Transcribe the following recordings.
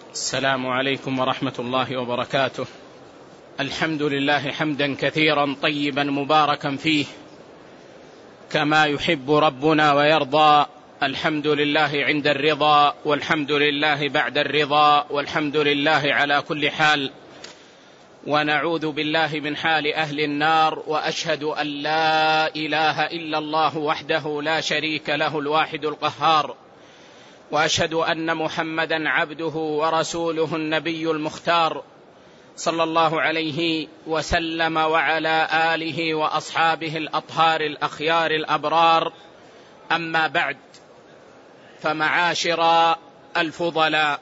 السلام عليكم ورحمة الله وبركاته. الحمد لله حمدا كثيرا طيبا مباركا فيه كما يحب ربنا ويرضى. الحمد لله عند الرضا، والحمد لله بعد الرضا، والحمد لله على كل حال. ونعوذ بالله من حال أهل النار، وأشهد أن لا إله إلا الله وحده لا شريك له الواحد القهار، وأشهد أن محمدا عبده ورسوله النبي المختار، صلى الله عليه وسلم وعلى آله وأصحابه الأطهار الأخيار الأبرار. أما بعد، فمعاشر الفضلاء،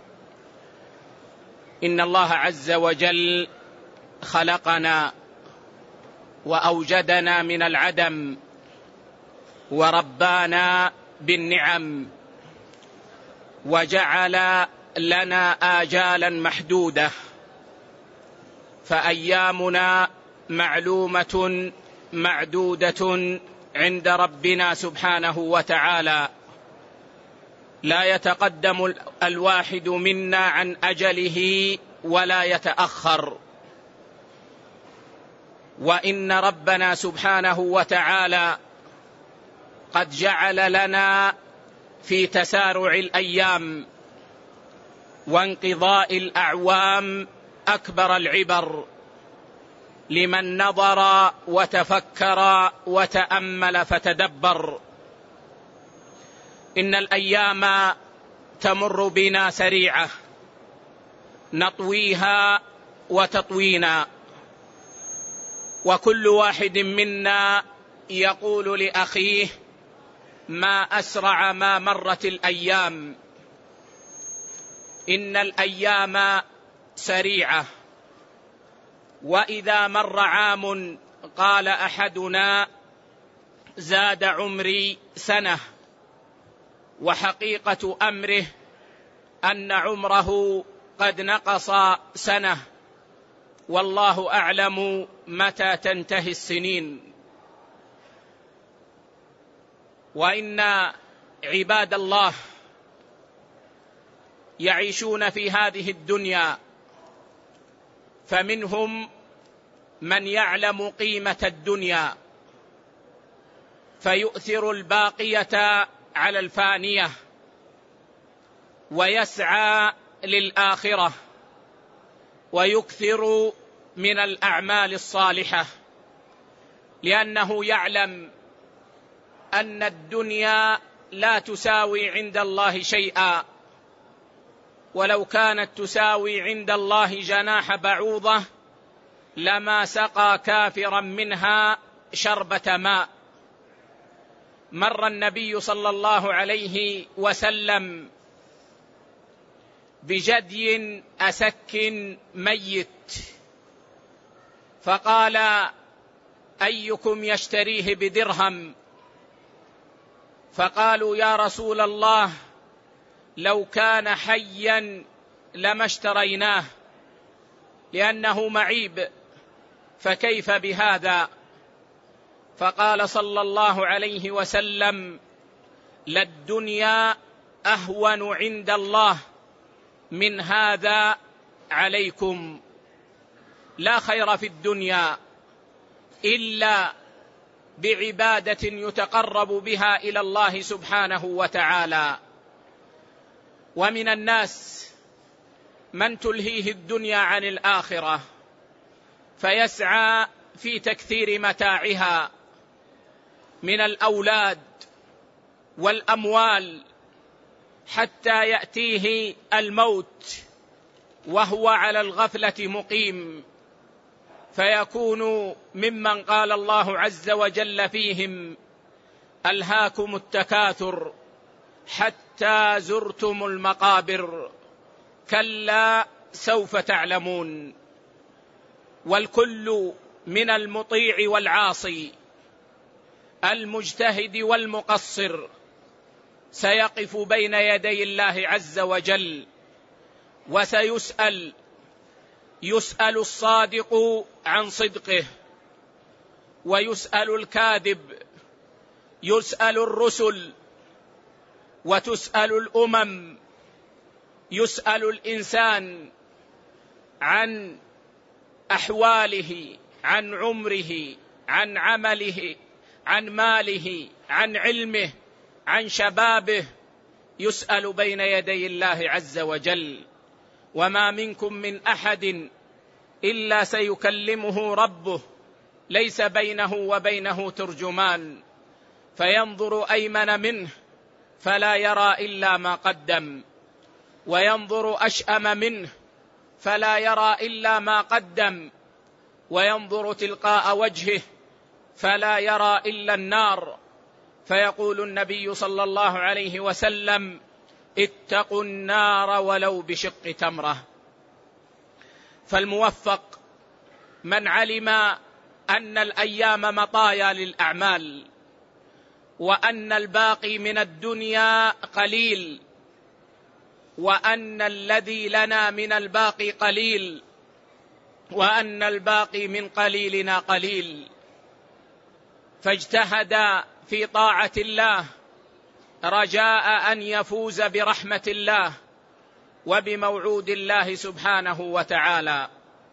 إن الله عز وجل خلقنا وأوجدنا من العدم وربانا بالنعم، وجعل لنا آجالا محدودة، فأيامنا معلومة معدودة عند ربنا سبحانه وتعالى، لا يتقدم الواحد منا عن أجله ولا يتأخر. وإن ربنا سبحانه وتعالى قد جعل لنا في تسارع الأيام وانقضاء الأعوام أكبر العبر لمن نظر وتفكر وتأمل فتدبر. إن الأيام تمر بنا سريعة، نطويها وتطوينا، وكل واحد منا يقول لأخيه: ما أسرع ما مرت الأيام. إن الأيام سريعة، وإذا مر عام قال أحدنا: زاد عمري سنة، وحقيقة أمره أن عمره قد نقص سنة، والله أعلم متى تنتهي السنين. وإن عباد الله يعيشون في هذه الدنيا، فمنهم من يعلم قيمة الدنيا فيؤثر الباقية على الفانية، ويسعى للآخرة، ويكثر من الأعمال الصالحة، لأنه يعلم أن الدنيا لا تساوي عند الله شيئا، ولو كانت تساوي عند الله جناح بعوضة لما سقى كافرا منها شربة ماء. مر النبي صلى الله عليه وسلم بجدي أسك ميت، فقال: أيكم يشتريه بدرهم؟ فقالوا: يا رسول الله، لو كان حيا لما اشتريناه لأنه معيب، فكيف بهذا؟ فقال صلى الله عليه وسلم: للدنيا أهون عند الله من هذا عليكم. لا خير في الدنيا إلا بعبادة يتقرب بها إلى الله سبحانه وتعالى. ومن الناس من تلهيه الدنيا عن الآخرة، فيسعى في تكثير متاعها من الأولاد والأموال، حتى يأتيه الموت وهو على الغفلة مقيم، فيكون ممن قال الله عز وجل فيهم: ألهاكم التكاثر حتى زرتم المقابر، كلا سوف تعلمون. والكل من المطيع والعاصي، المجتهد والمقصر، سيقف بين يدي الله عز وجل وسيسأل. يسأل الصادق عن صدقه، ويسأل الكاذب، يسأل الرسل، وتسأل الأمم، يسأل الإنسان عن أحواله، عن عمره، عن عمله، عن ماله، عن علمه، عن شبابه، يسأل بين يدي الله عز وجل. وما منكم من أحد إلا سيكلمه ربه ليس بينه وبينه ترجمان، فينظر أيمن منه فلا يرى إلا ما قدم، وينظر أشأم منه فلا يرى إلا ما قدم، وينظر تلقاء وجهه فلا يرى إلا النار. فيقول النبي صلى الله عليه وسلم: اتقوا النار ولو بشق تمرة. فالموفق من علم أن الأيام مطايا للأعمال، وأن الباقي من الدنيا قليل، وأن الذي لنا من الباقي قليل، وأن الباقي من قليلنا قليل، فاجتهد في طاعة الله رجاء أن يفوز برحمة الله وبموعود الله سبحانه وتعالى.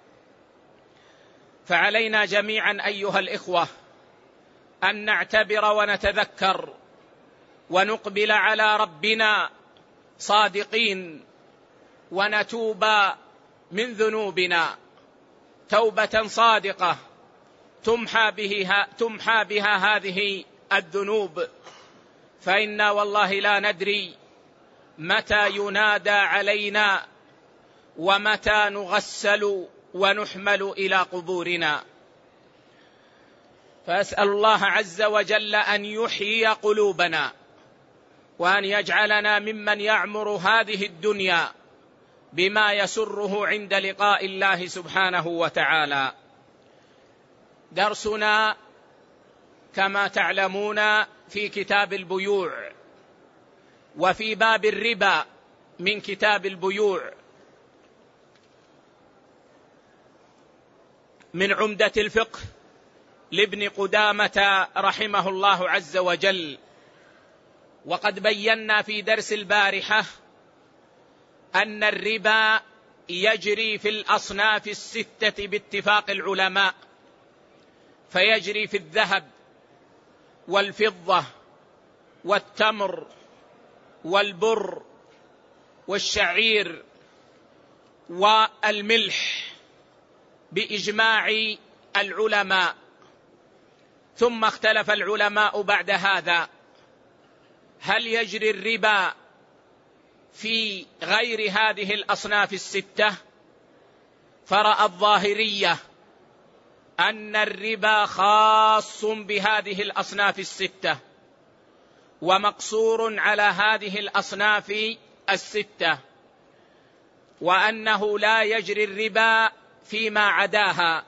فعلينا جميعا أيها الإخوة أن نعتبر ونتذكر ونقبل على ربنا صادقين، ونتوب من ذنوبنا توبة صادقة تمحى بها هذه الذنوب، فإنا والله لا ندري متى ينادى علينا ومتى نغسل ونحمل إلى قبورنا. فأسأل الله عز وجل أن يحيي قلوبنا، وأن يجعلنا ممن يعمر هذه الدنيا بما يسره عند لقاء الله سبحانه وتعالى. درسنا كما تعلمون في كتاب البيوع، وفي باب الربا من كتاب البيوع من عمدة الفقه لابن قدامة رحمه الله عز وجل. وقد بينا في درس البارحة أن الربا يجري في الأصناف الستة باتفاق العلماء، فيجري في الذهب والفضة والتمر والبر والشعير والملح بإجماع العلماء. ثم اختلف العلماء بعد هذا: هل يجري الربا في غير هذه الأصناف الستة؟ فرأى الظاهرية أن الربا خاص بهذه الأصناف الستة، ومقصور على هذه الأصناف الستة، وأنه لا يجري الربا فيما عداها.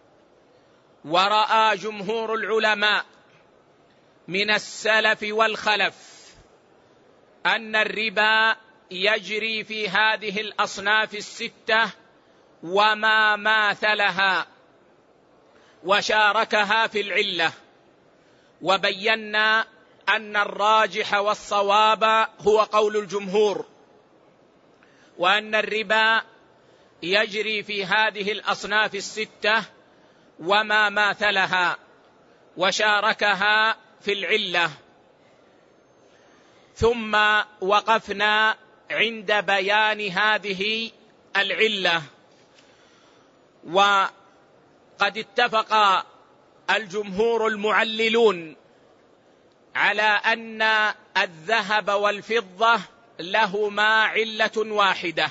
ورأى جمهور العلماء من السلف والخلف أن الربا يجري في هذه الأصناف الستة وما ماثلها، وشاركها في العلة. وبينا أن الراجح والصواب هو قول الجمهور، وأن الربا يجري في هذه الأصناف الستة وما ماثلها، وشاركها في العلة. ثم وقفنا عند بيان هذه العلة، وقد اتفق الجمهور المعللون على أن الذهب والفضة لهما علة واحدة،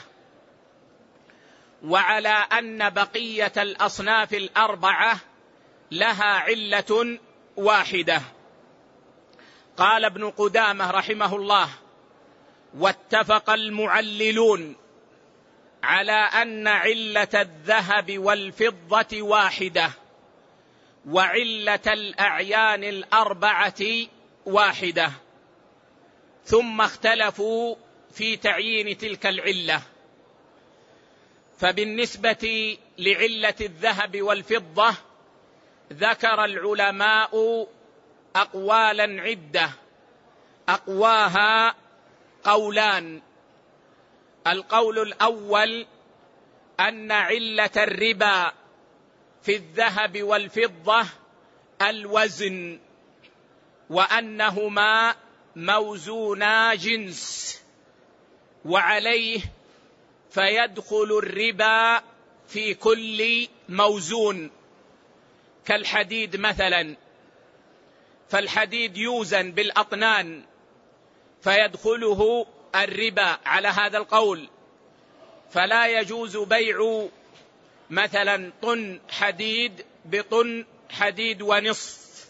وعلى أن بقية الأصناف الأربعة لها علة واحدة. قال ابن قدامة رحمه الله: واتفق المعللون على أن علة الذهب والفضة واحدة، وعلة الأعيان الأربعة واحدة. ثم اختلفوا في تعيين تلك العلة. فبالنسبة لعلة الذهب والفضة ذكر العلماء أقوالا عدة، أقواها قولان. القول الأول أن علة الربا في الذهب والفضة الوزن، وأنهما موزونا جنس، وعليه فيدخل الربا في كل موزون، كالحديد مثلا، فالحديد يوزن بالأطنان فيدخله الربا على هذا القول، فلا يجوز بيع مثلا طن حديد بطن حديد ونصف،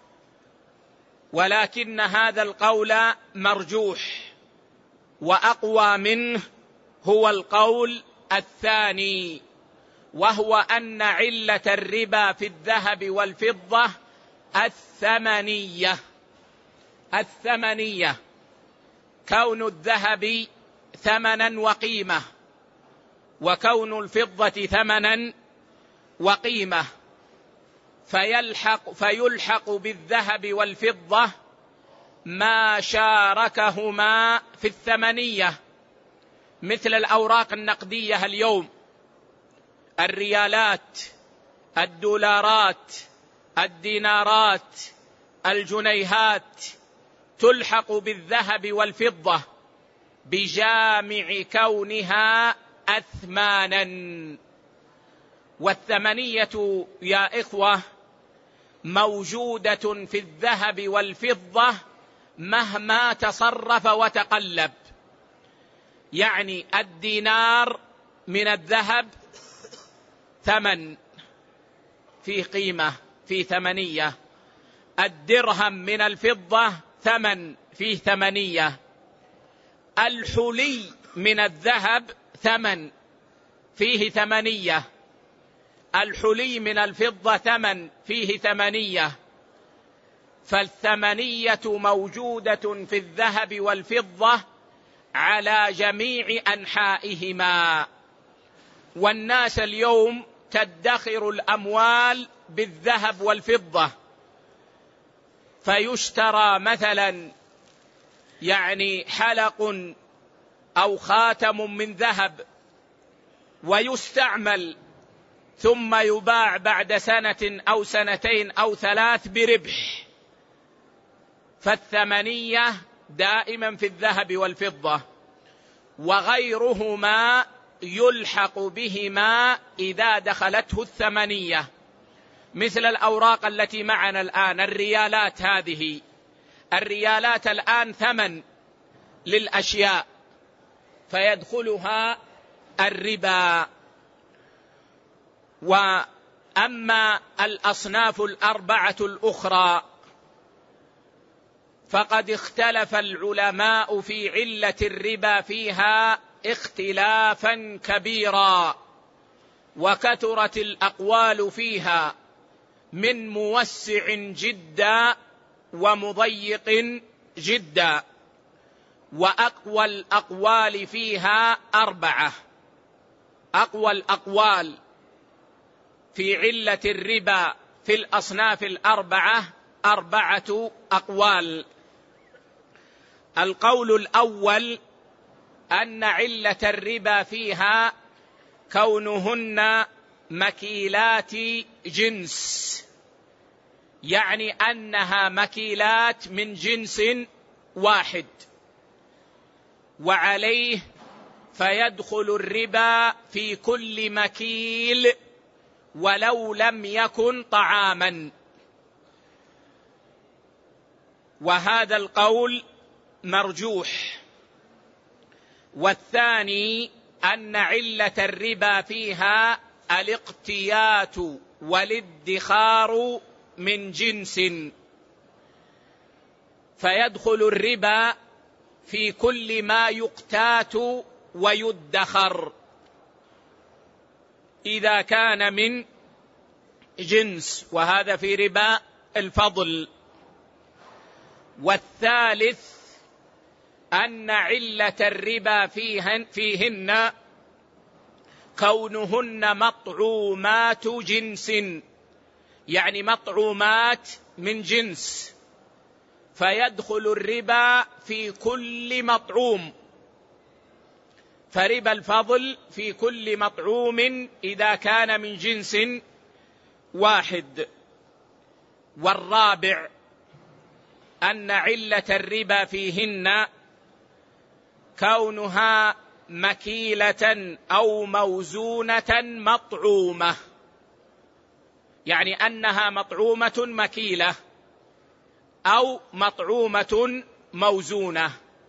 ولكن هذا القول مرجوح، وأقوى منه هو القول الثاني، وهو أن علة الربا في الذهب والفضة الثمنية، كون الذهب ثمنا وقيمة، وكون الفضة ثمنا وقيمة، فيلحق بالذهب والفضة ما شاركهما في الثمنية، مثل الأوراق النقدية اليوم، الريالات، الدولارات، الدينارات، الجنيهات، تلحق بالذهب والفضة بجامع كونها أثمانا. والثمنية يا إخوة موجودة في الذهب والفضة مهما تصرف وتقلب، يعني الدينار من الذهب ثمن، فيه قيمة، فيه ثمنية، الدرهم من الفضة ثمن، فيه ثمنية، الحلي من الذهب ثمن، فيه ثمنية، الحلي من الفضة ثمن، فيه ثمنية، فالثمنية موجودة في الذهب والفضة على جميع أنحائهما. والناس اليوم تدخر الأموال بالذهب والفضة، فيشترى مثلا يعني حلق أو خاتم من ذهب ويستعمل، ثم يباع بعد سنة أو سنتين أو 3 بربح، فالثمنية دائما في الذهب والفضة، وغيرهما يلحق بهما إذا دخلته الثمنية، مثل الأوراق التي معنا الآن، الريالات، هذه الريالات الآن ثمن للأشياء فيدخلها الربا. وأما الأصناف الأربعة الأخرى فقد اختلف العلماء في علة الربا فيها اختلافا كبيرا، وكثرت الأقوال فيها من موسع جدا ومضيق جدا، وأقوى الأقوال فيها 4. أقوى الأقوال في علة الربا في الأصناف الأربعة 4 أقوال. القول الأول أن علة الربا فيها كونهن مكيلات جنس، يعني أنها مكيلات من جنس واحد، وعليه فيدخل الربا في كل مكيل ولو لم يكن طعاما، وهذا القول مرجوح. والثاني أن علة الربا فيها الاقتيات والادخار من جنس، فيدخل الربا في كل ما يقتات ويدخر إذا كان من جنس، وهذا في ربا الفضل. والثالث أن علة الربا فيهن كونهن مطعومات جنس، يعني مطعومات من جنس، فيدخل الربا في كل مطعوم، فربا الفضل في كل مطعوم إذا كان من جنس واحد. والرابع أن علة الربا فيهن كونها مكيلة أو موزونة مطعومة، يعني أنها مطعومة مكيلة أو مطعومة موزونة.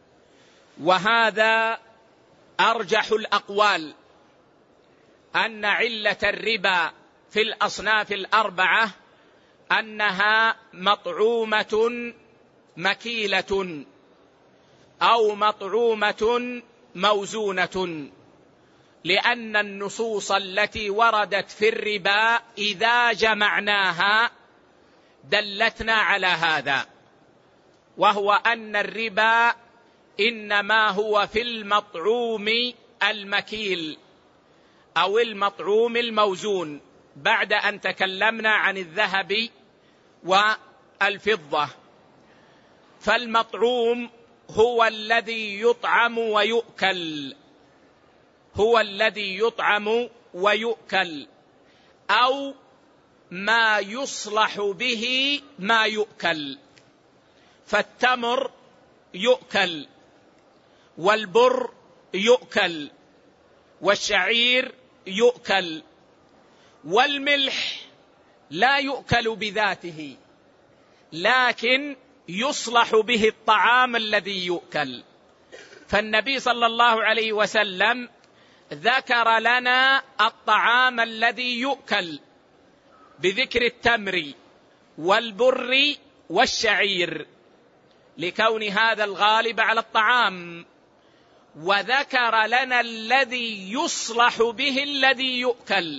وهذا أرجح الأقوال، أن علة الربا في الأصناف الأربعة أنها مطعومة مكيلة أو مطعومة موزونة، لأن النصوص التي وردت في الربا إذا جمعناها دلتنا على هذا، وهو أن الربا إنما هو في المطعوم المكيل أو المطعوم الموزون، بعد أن تكلمنا عن الذهب والفضة. فالمطعوم هو الذي يطعم ويؤكل، هو الذي يطعم ويؤكل، أو ما يصلح به ما يؤكل. فالتمر يؤكل، والبر يؤكل، والشعير يؤكل، والملح لا يؤكل بذاته، لكن يصلح به الطعام الذي يؤكل. فالنبي صلى الله عليه وسلم ذكر لنا الطعام الذي يؤكل بذكر التمر والبر والشعير، لكون هذا الغالب على الطعام، وذكر لنا الذي يصلح به الذي يؤكل،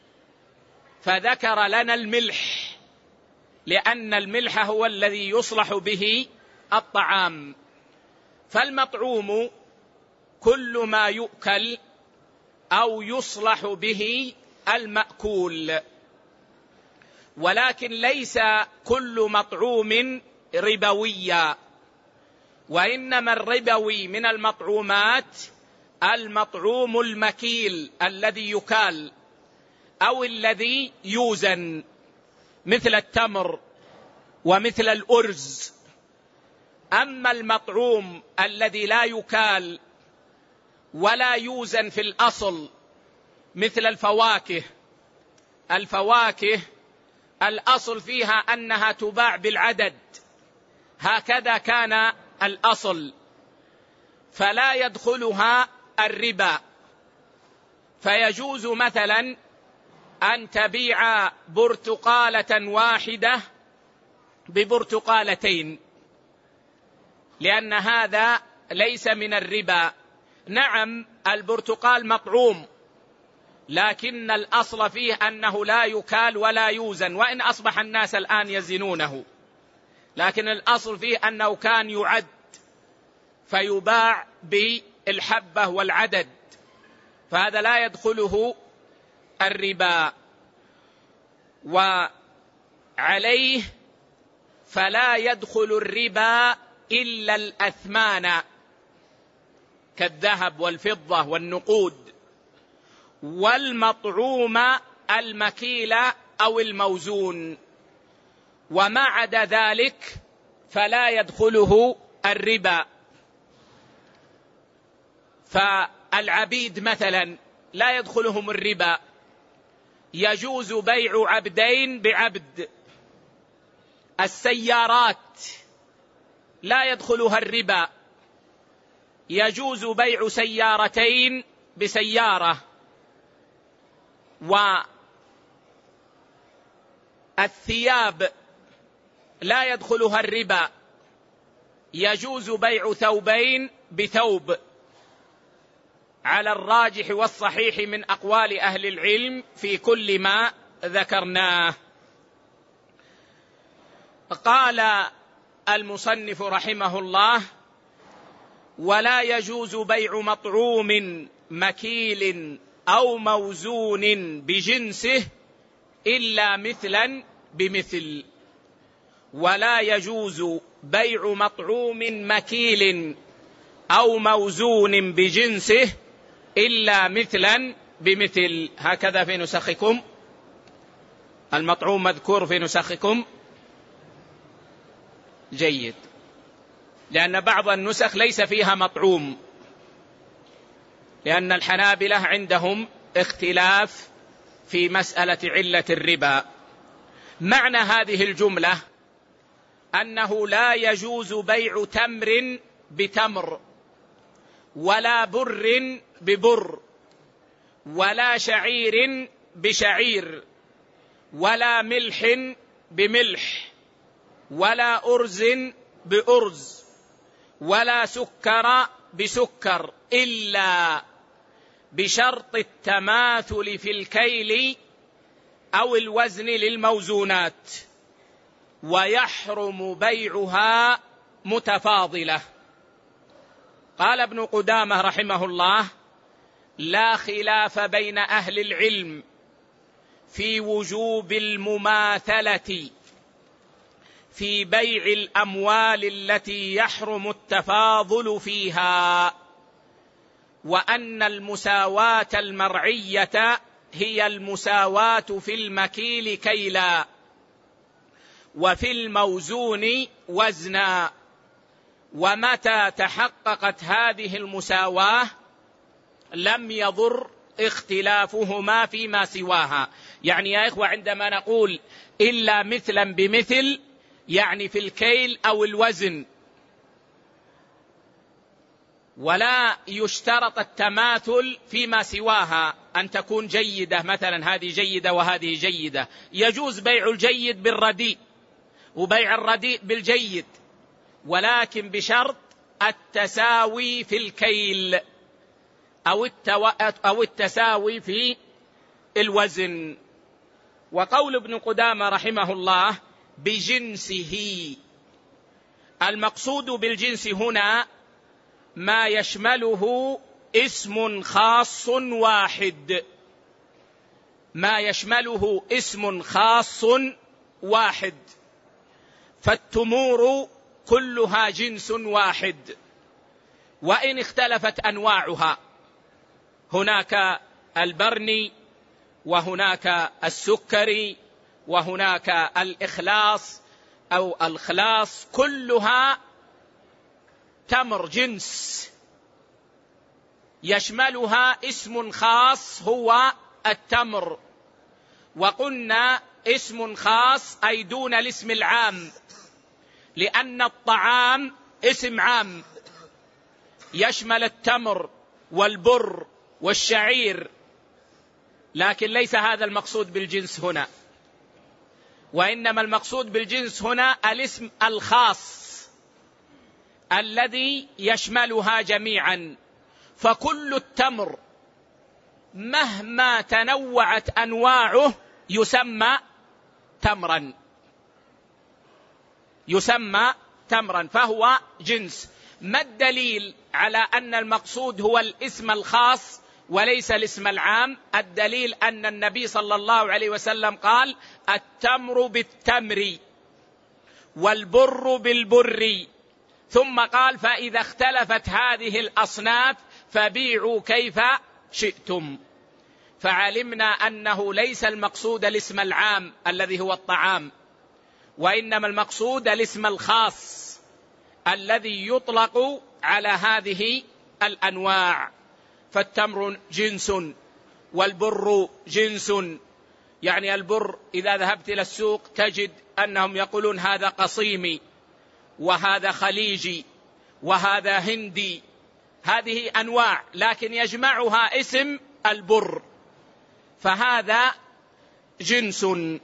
فذكر لنا الملح، لأن الملح هو الذي يصلح به الطعام. فالمطعوم كل ما يؤكل أو يصلح به المأكول، ولكن ليس كل مطعوم ربويا، وإنما الربوي من المطعومات المطعوم المكيل الذي يكال أو الذي يوزن، مثل التمر ومثل الأرز. أما المطعوم الذي لا يكال ولا يوزن في الأصل، مثل الفواكه، الفواكه الأصل فيها أنها تباع بالعدد، هكذا كان الأصل، فلا يدخلها الربا. فيجوز مثلا أن تبيع برتقالة واحدة ببرتقالتين، لأن هذا ليس من الربا. نعم البرتقال مطعوم، لكن الأصل فيه أنه لا يكال ولا يوزن، وإن أصبح الناس الآن يزنونه، لكن الأصل فيه أنه كان يعد فيباع بالحبة والعدد، فهذا لا يدخله الربا. وعليه فلا يدخل الربا إلا الأثمان كالذهب والفضة والنقود، والمطعوم المكيل أو الموزون، وما عدا ذلك فلا يدخله الربا. فالعبيد مثلا لا يدخلهم الربا، يجوز بيع عبدين بعبد. السيارات لا يدخلها الربا، يجوز بيع سيارتين بسيارة. والثياب لا يدخلها الربا، يجوز بيع ثوبين بثوب، على الراجح والصحيح من أقوال أهل العلم في كل ما ذكرناه. قال المصنف رحمه الله: ولا يجوز بيع مطعوم مكيل أو موزون بجنسه إلا مثلا بمثل. ولا يجوز بيع مطعوم مكيل أو موزون بجنسه إلا مثلا بمثل، هكذا في نسخكم. المطعوم مذكور في نسخكم؟ جيد، لأن بعض النسخ ليس فيها مطعوم، لأن الحنابلة عندهم اختلاف في مسألة علة الربا. معنى هذه الجملة أنه لا يجوز بيع تمر بتمر، ولا بر ببر، ولا شعير بشعير، ولا ملح بملح، ولا أرز بأرز، ولا سكر بسكر، إلا بشرط التماثل في الكيل أو الوزن للموزونات، ويحرم بيعها متفاضلة. قال ابن قدامة رحمه الله: لا خلاف بين أهل العلم في وجوب المماثلة في بيع الأموال التي يحرم التفاضل فيها، وأن المساواة المرعية هي المساواة في المكيل كيلا، وفي الموزون وزنا. ومتى تحققت هذه المساواة لم يضر اختلافهما فيما سواها. يعني يا إخوة، عندما نقول إلا مثلا بمثل، يعني في الكيل أو الوزن، ولا يشترط التماثل فيما سواها، أن تكون جيدة مثلا، هذه جيدة وهذه جيدة. يجوز بيع الجيد بالرديء وبيع الرديء بالجيد، ولكن بشرط التساوي في الكيل أو التساوي في الوزن. وقول ابن قدامة رحمه الله بجنسه، المقصود بالجنس هنا ما يشمله اسم خاص واحد، ما يشمله اسم خاص واحد. فالتمور كلها جنس واحد، وإن اختلفت أنواعها، هناك البرني، وهناك السكري، وهناك الإخلاص أو الخلاص، كلها تمر جنس يشملها اسم خاص هو التمر. وقلنا اسم خاص أي دون الاسم العام، لأن الطعام اسم عام يشمل التمر والبر والشعير، لكن ليس هذا المقصود بالجنس هنا، وإنما المقصود بالجنس هنا الاسم الخاص الذي يشملها جميعا. فكل التمر مهما تنوعت أنواعه يسمى تمرا، يسمى تمرا، فهو جنس. ما الدليل على أن المقصود هو الاسم الخاص وليس الاسم العام؟ الدليل أن النبي صلى الله عليه وسلم قال: التمر بالتمر والبر بالبر، ثم قال: فإذا اختلفت هذه الأصناف فبيعوا كيف شئتم. فعلمنا أنه ليس المقصود الاسم العام الذي هو الطعام، وإنما المقصود الاسم الخاص الذي يطلق على هذه الأنواع. فالتمر جنس والبر جنس، يعني البر إذا ذهبت إلى السوق تجد أنهم يقولون هذا قصيمي، وهذا خليجي، وهذا هندي، هذه أنواع، لكن يجمعها اسم البر، فهذا جنس.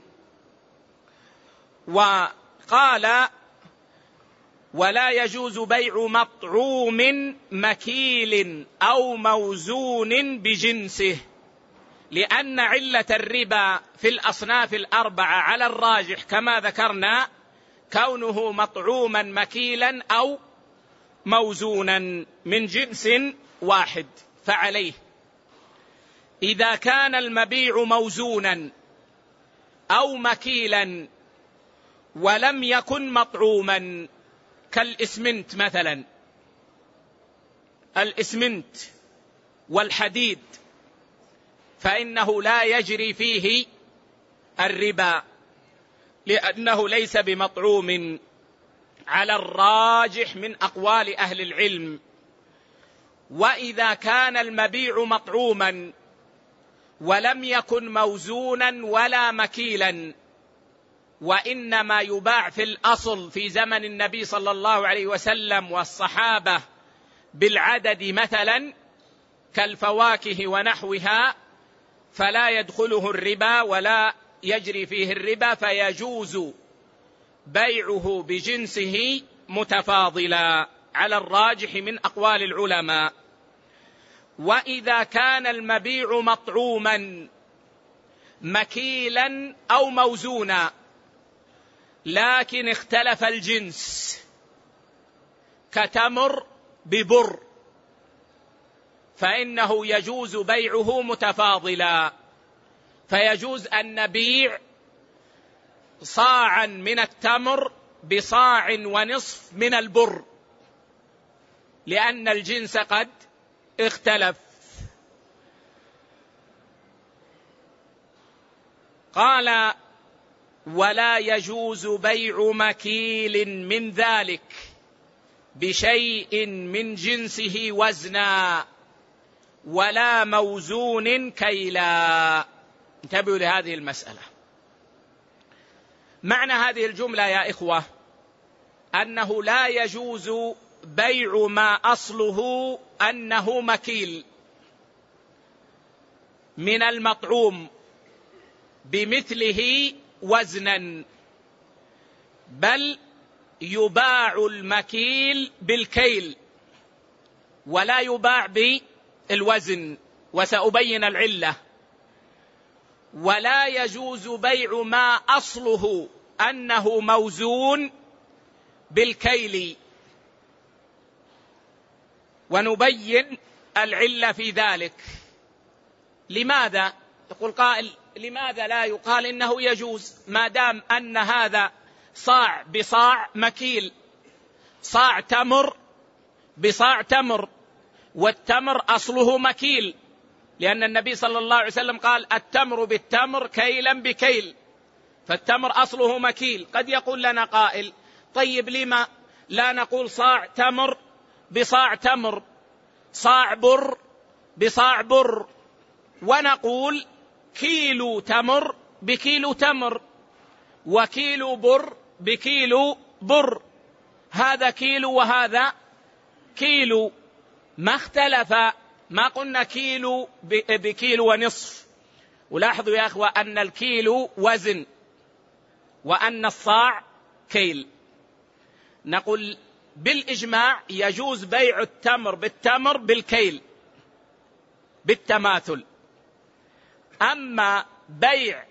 وقال: ولا يجوز بيع مطعوم مكيل أو موزون بجنسه، لأن علة الربا في الأصناف الأربعة على الراجح كما ذكرنا كونه مطعوما مكيلا أو موزونا من جنس واحد. فعليه إذا كان المبيع موزونا أو مكيلا ولم يكن مطعوما، كالإسمنت مثلا، الإسمنت والحديد فإنه لا يجري فيه الربا لأنه ليس بمطعوم على الراجح من أقوال أهل العلم. وإذا كان المبيع مطعوما ولم يكن موزونا ولا مكيلا، وإنما يباع في الأصل في زمن النبي صلى الله عليه وسلم والصحابة بالعدد مثلا كالفواكه ونحوها، فلا يدخله الربا ولا يجري فيه الربا، فيجوز بيعه بجنسه متفاضلا على الراجح من أقوال العلماء. وإذا كان المبيع مطعوما مكيلا أو موزونا لكن اختلف الجنس كتمر ببر، فإنه يجوز بيعه متفاضلا، فيجوز أن نبيع صاعا من التمر بصاع ونصف من البر لأن الجنس قد اختلف. قال: ولا يجوز بيع مكيل من ذلك بشيء من جنسه وزنا ولا موزون كيلا. انتبهوا لهذه المسألة. معنى هذه الجملة يا إخوة أنه لا يجوز بيع ما أصله أنه مكيل من المطعوم بمثله وزنا، بل يباع المكيل بالكيل ولا يباع بالوزن، وسأبين العلة. ولا يجوز بيع ما أصله أنه موزون بالكيل، ونبين العلة في ذلك. لماذا؟ يقول قائل: لماذا لا يقال إنه يجوز ما دام أن هذا صاع بصاع مكيل، صاع تمر بصاع تمر، والتمر أصله مكيل، لأن النبي صلى الله عليه وسلم قال: التمر بالتمر كيلا بكيل، فالتمر أصله مكيل. قد يقول لنا قائل: طيب لما لا نقول صاع تمر بصاع تمر، صاع بر بصاع بر، ونقول كيلو تمر بكيلو تمر، وكيلو بر بكيلو بر، هذا كيلو وهذا كيلو، ما اختلف، ما قلنا كيلو بكيلو ونصف. ولاحظوا يا أخوة أن الكيلو وزن وأن الصاع كيل. نقول بالإجماع يجوز بيع التمر بالتمر بالكيل بالتماثل. أما بيع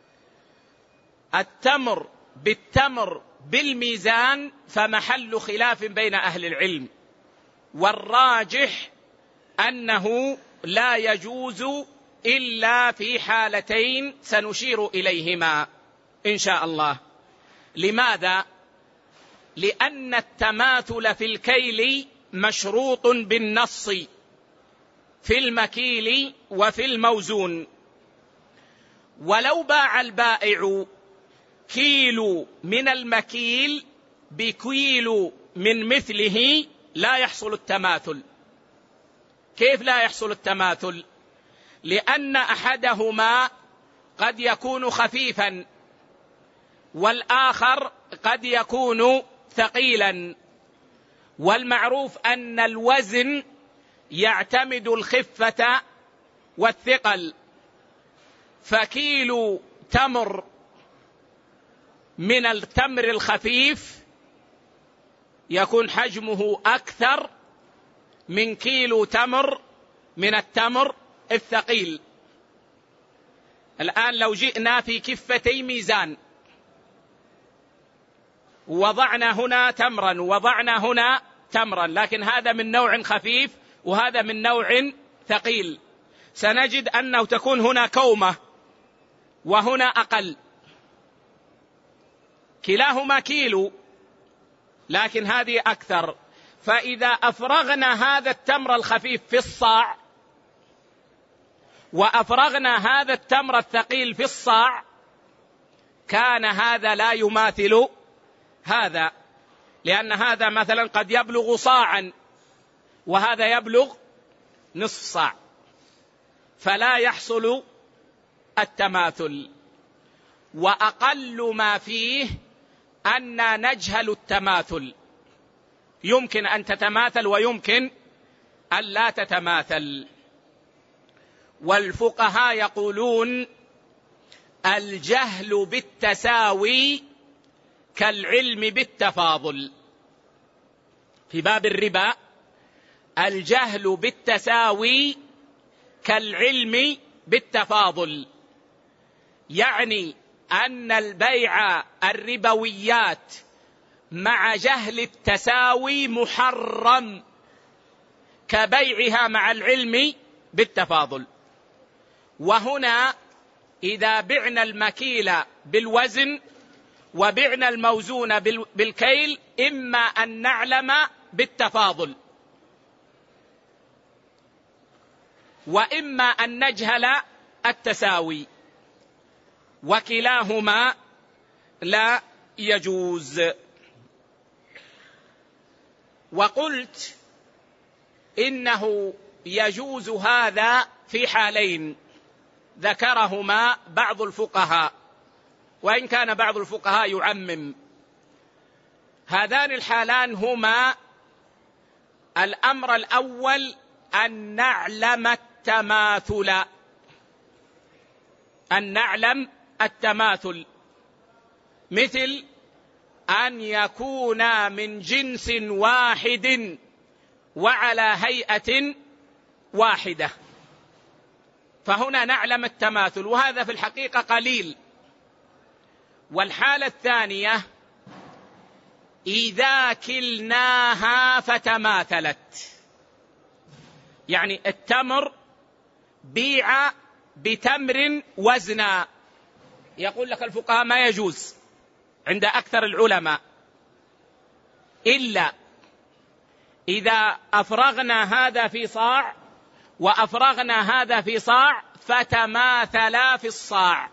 التمر بالتمر بالميزان فمحل خلاف بين أهل العلم، والراجح أنه لا يجوز إلا في حالتين سنشير إليهما إن شاء الله. لماذا؟ لأن التماثل في الكيل مشروط بالنص في المكيل وفي الموزون. ولو باع البائع كيلو من المكيل بكيلو من مثله لا يحصل التماثل. كيف لا يحصل التماثل؟ لأن أحدهما قد يكون خفيفا والآخر قد يكون ثقيلا، والمعروف أن الوزن يعتمد الخفة والثقل، فكيلو تمر من التمر الخفيف يكون حجمه أكثر من كيلو تمر من التمر الثقيل. الآن لو جئنا في كفتي ميزان وضعنا هنا تمرا ووضعنا هنا تمرا، لكن هذا من نوع خفيف وهذا من نوع ثقيل، سنجد أنه تكون هنا كومة وهنا أقل، كلاهما كيلو لكن هذه أكثر. فإذا أفرغنا هذا التمر الخفيف في الصاع وأفرغنا هذا التمر الثقيل في الصاع، كان هذا لا يماثل هذا، لأن هذا مثلا قد يبلغ صاعا وهذا يبلغ نصف صاع، فلا يحصل التماثل. وأقل ما فيه أن نجهل التماثل، يمكن أن تتماثل ويمكن أن لا تتماثل. والفقهاء يقولون الجهل بالتساوي كالعلم بالتفاضل. في باب الربا الجهل بالتساوي كالعلم بالتفاضل، يعني أن البيع الربويات مع جهل التساوي محرم كبيعها مع العلم بالتفاضل. وهنا إذا بعنا المكيل بالوزن وبعنا الموزون بالكيل، إما أن نعلم بالتفاضل وإما أن نجهل التساوي، وكلاهما لا يجوز. وقلت إنه يجوز هذا في حالين ذكرهما بعض الفقهاء، وإن كان بعض الفقهاء يعمم. هذان الحالان هما: الأمر الأول أن نعلم التماثل، أن نعلم التماثل، مثل أن يكونا من جنس واحد وعلى هيئة واحدة، فهنا نعلم التماثل، وهذا في الحقيقة قليل. والحالة الثانية إذا كلناها فتماثلت، يعني التمر بيع بتمر وزنا، يقول لك الفقهاء ما يجوز عند أكثر العلماء إلا إذا أفرغنا هذا في صاع وأفرغنا هذا في صاع فتماثلا في الصاع،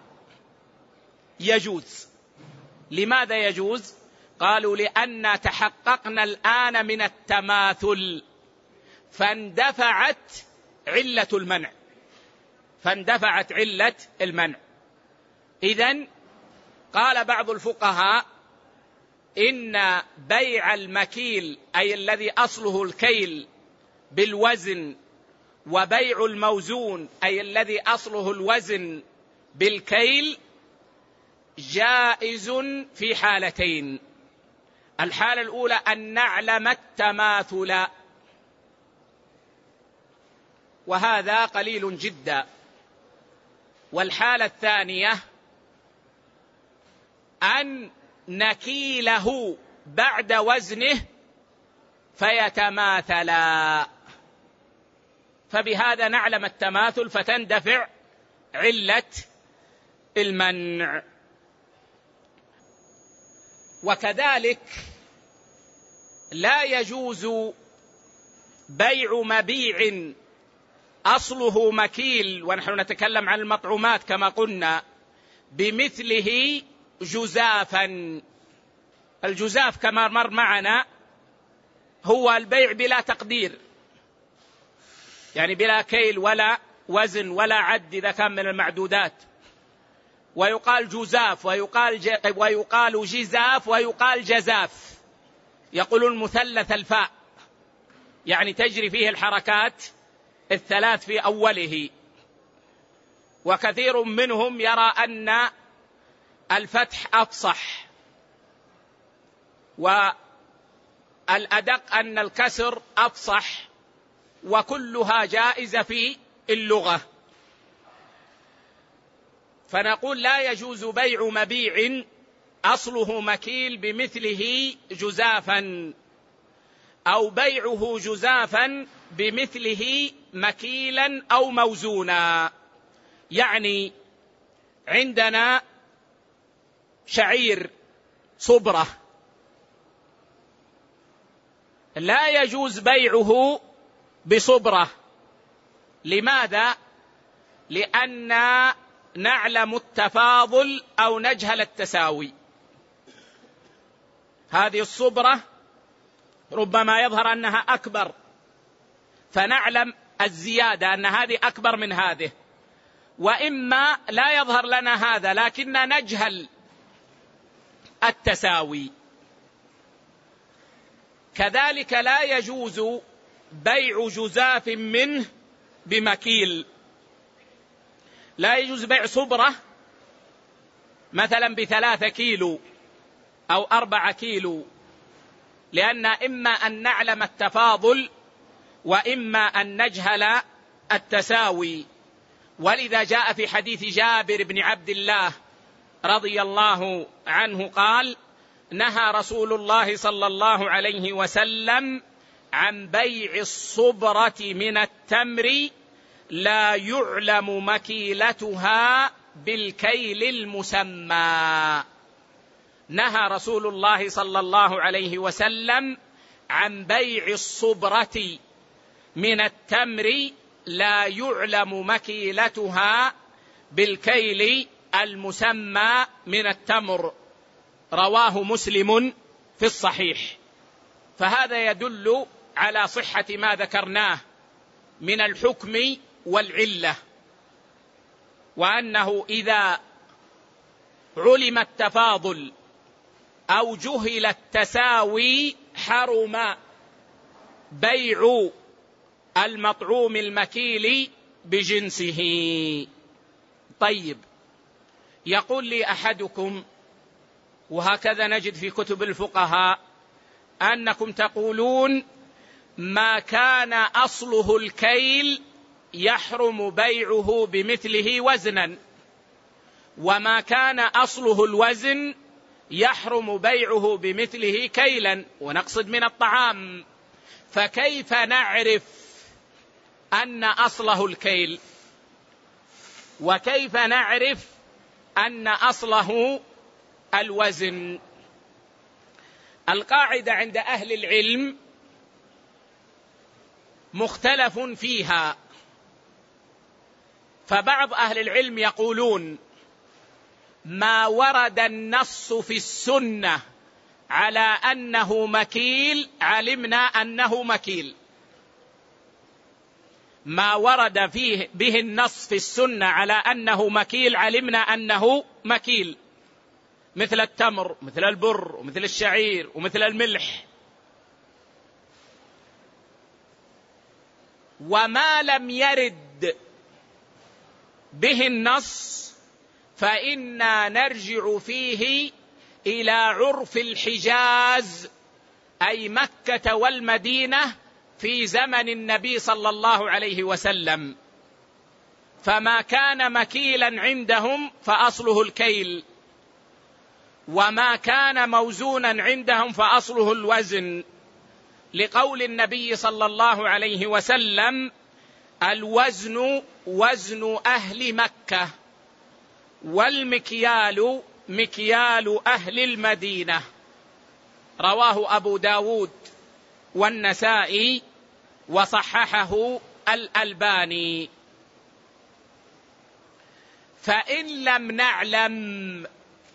يجوز. لماذا يجوز؟ قالوا لأن تحققنا الآن من التماثل فاندفعت علة المنع، فاندفعت علة المنع. إذن قال بعض الفقهاء إن بيع المكيل أي الذي أصله الكيل بالوزن، وبيع الموزون أي الذي أصله الوزن بالكيل، جائز في حالتين: الحالة الأولى أن نعلم التماثل، وهذا قليل جدا. والحالة الثانية أن نكيله بعد وزنه فيتماثلا، فبهذا نعلم التماثل فتندفع علة المنع. وكذلك لا يجوز بيع مبيع أصله مكيل، ونحن نتكلم عن المطعومات كما قلنا، بمثله جزافا. الجزاف كما مر معنا هو البيع بلا تقدير، يعني بلا كيل ولا وزن ولا عد إذا كان من المعدودات، ويقال جزاف ويقال جزاف ويقال جزاف، يقولون مثلث الفاء، يعني تجري فيه الحركات الثلاث في أوله. وكثير منهم يرى أن الفتح أفصح، والأدق أن الكسر أفصح، وكلها جائزة في اللغة. فنقول لا يجوز بيع مبيع أصله مكيل بمثله جزافا، أو بيعه جزافا بمثله مكيلا أو موزونا. يعني عندنا شعير صبرة، لا يجوز بيعه بصبرة. لماذا؟ لأن نعلم التفاضل أو نجهل التساوي. هذه الصبرة ربما يظهر أنها أكبر، فنعلم الزيادة أن هذه أكبر من هذه، وإما لا يظهر لنا هذا لكننا نجهل التساوي. كذلك لا يجوز بيع جزاف منه بمكيل. لا يجوز بيع صبرة مثلا ب3 كيلو أو 4 كيلو، لأن إما أن نعلم التفاضل وإما أن نجهل التساوي. ولذا جاء في حديث جابر بن عبد الله رضي الله عنه قال: نهى رسول الله صلى الله عليه وسلم عن بيع الصبرة من التمر لا يعلم مكيلتها بالكيل المسمى. نهى رسول الله صلى الله عليه وسلم عن بيع الصبرة من التمر لا يعلم مكيلتها بالكيل المسمى من التمر. رواه مسلم في الصحيح. فهذا يدل على صحة ما ذكرناه من الحكم والعلة، وأنه إذا علم التفاضل أو جهل التساوي حرم بيع المطعوم المكيل بجنسه. طيب، يقول لي أحدكم، وهكذا نجد في كتب الفقهاء، أنكم تقولون ما كان أصله الكيل يحرم بيعه بمثله وزنا، وما كان أصله الوزن يحرم بيعه بمثله كيلا، ونقصد من الطعام. فكيف نعرف أن أصله الكيل؟ وكيف نعرف أن أصله الوزن؟ القاعدة عند أهل العلم مختلف فيها، فبعض أهل العلم يقولون ما ورد النص في السنة على أنه مكيل علمنا أنه مكيل. ما ورد فيه به النص في السنة على أنه مكيل علمنا أنه مكيل، مثل التمر، مثل البر، ومثل الشعير، ومثل الملح. وما لم يرد به النص فإنا نرجع فيه إلى عرف الحجاز، أي مكة والمدينة في زمن النبي صلى الله عليه وسلم. فما كان مكيلا عندهم فأصله الكيل، وما كان موزونا عندهم فأصله الوزن، لقول النبي صلى الله عليه وسلم: الوزن وزن أهل مكة، والمكيال مكيال أهل المدينة. رواه أبو داود والنسائي وصححه الألباني. فإن لم نعلم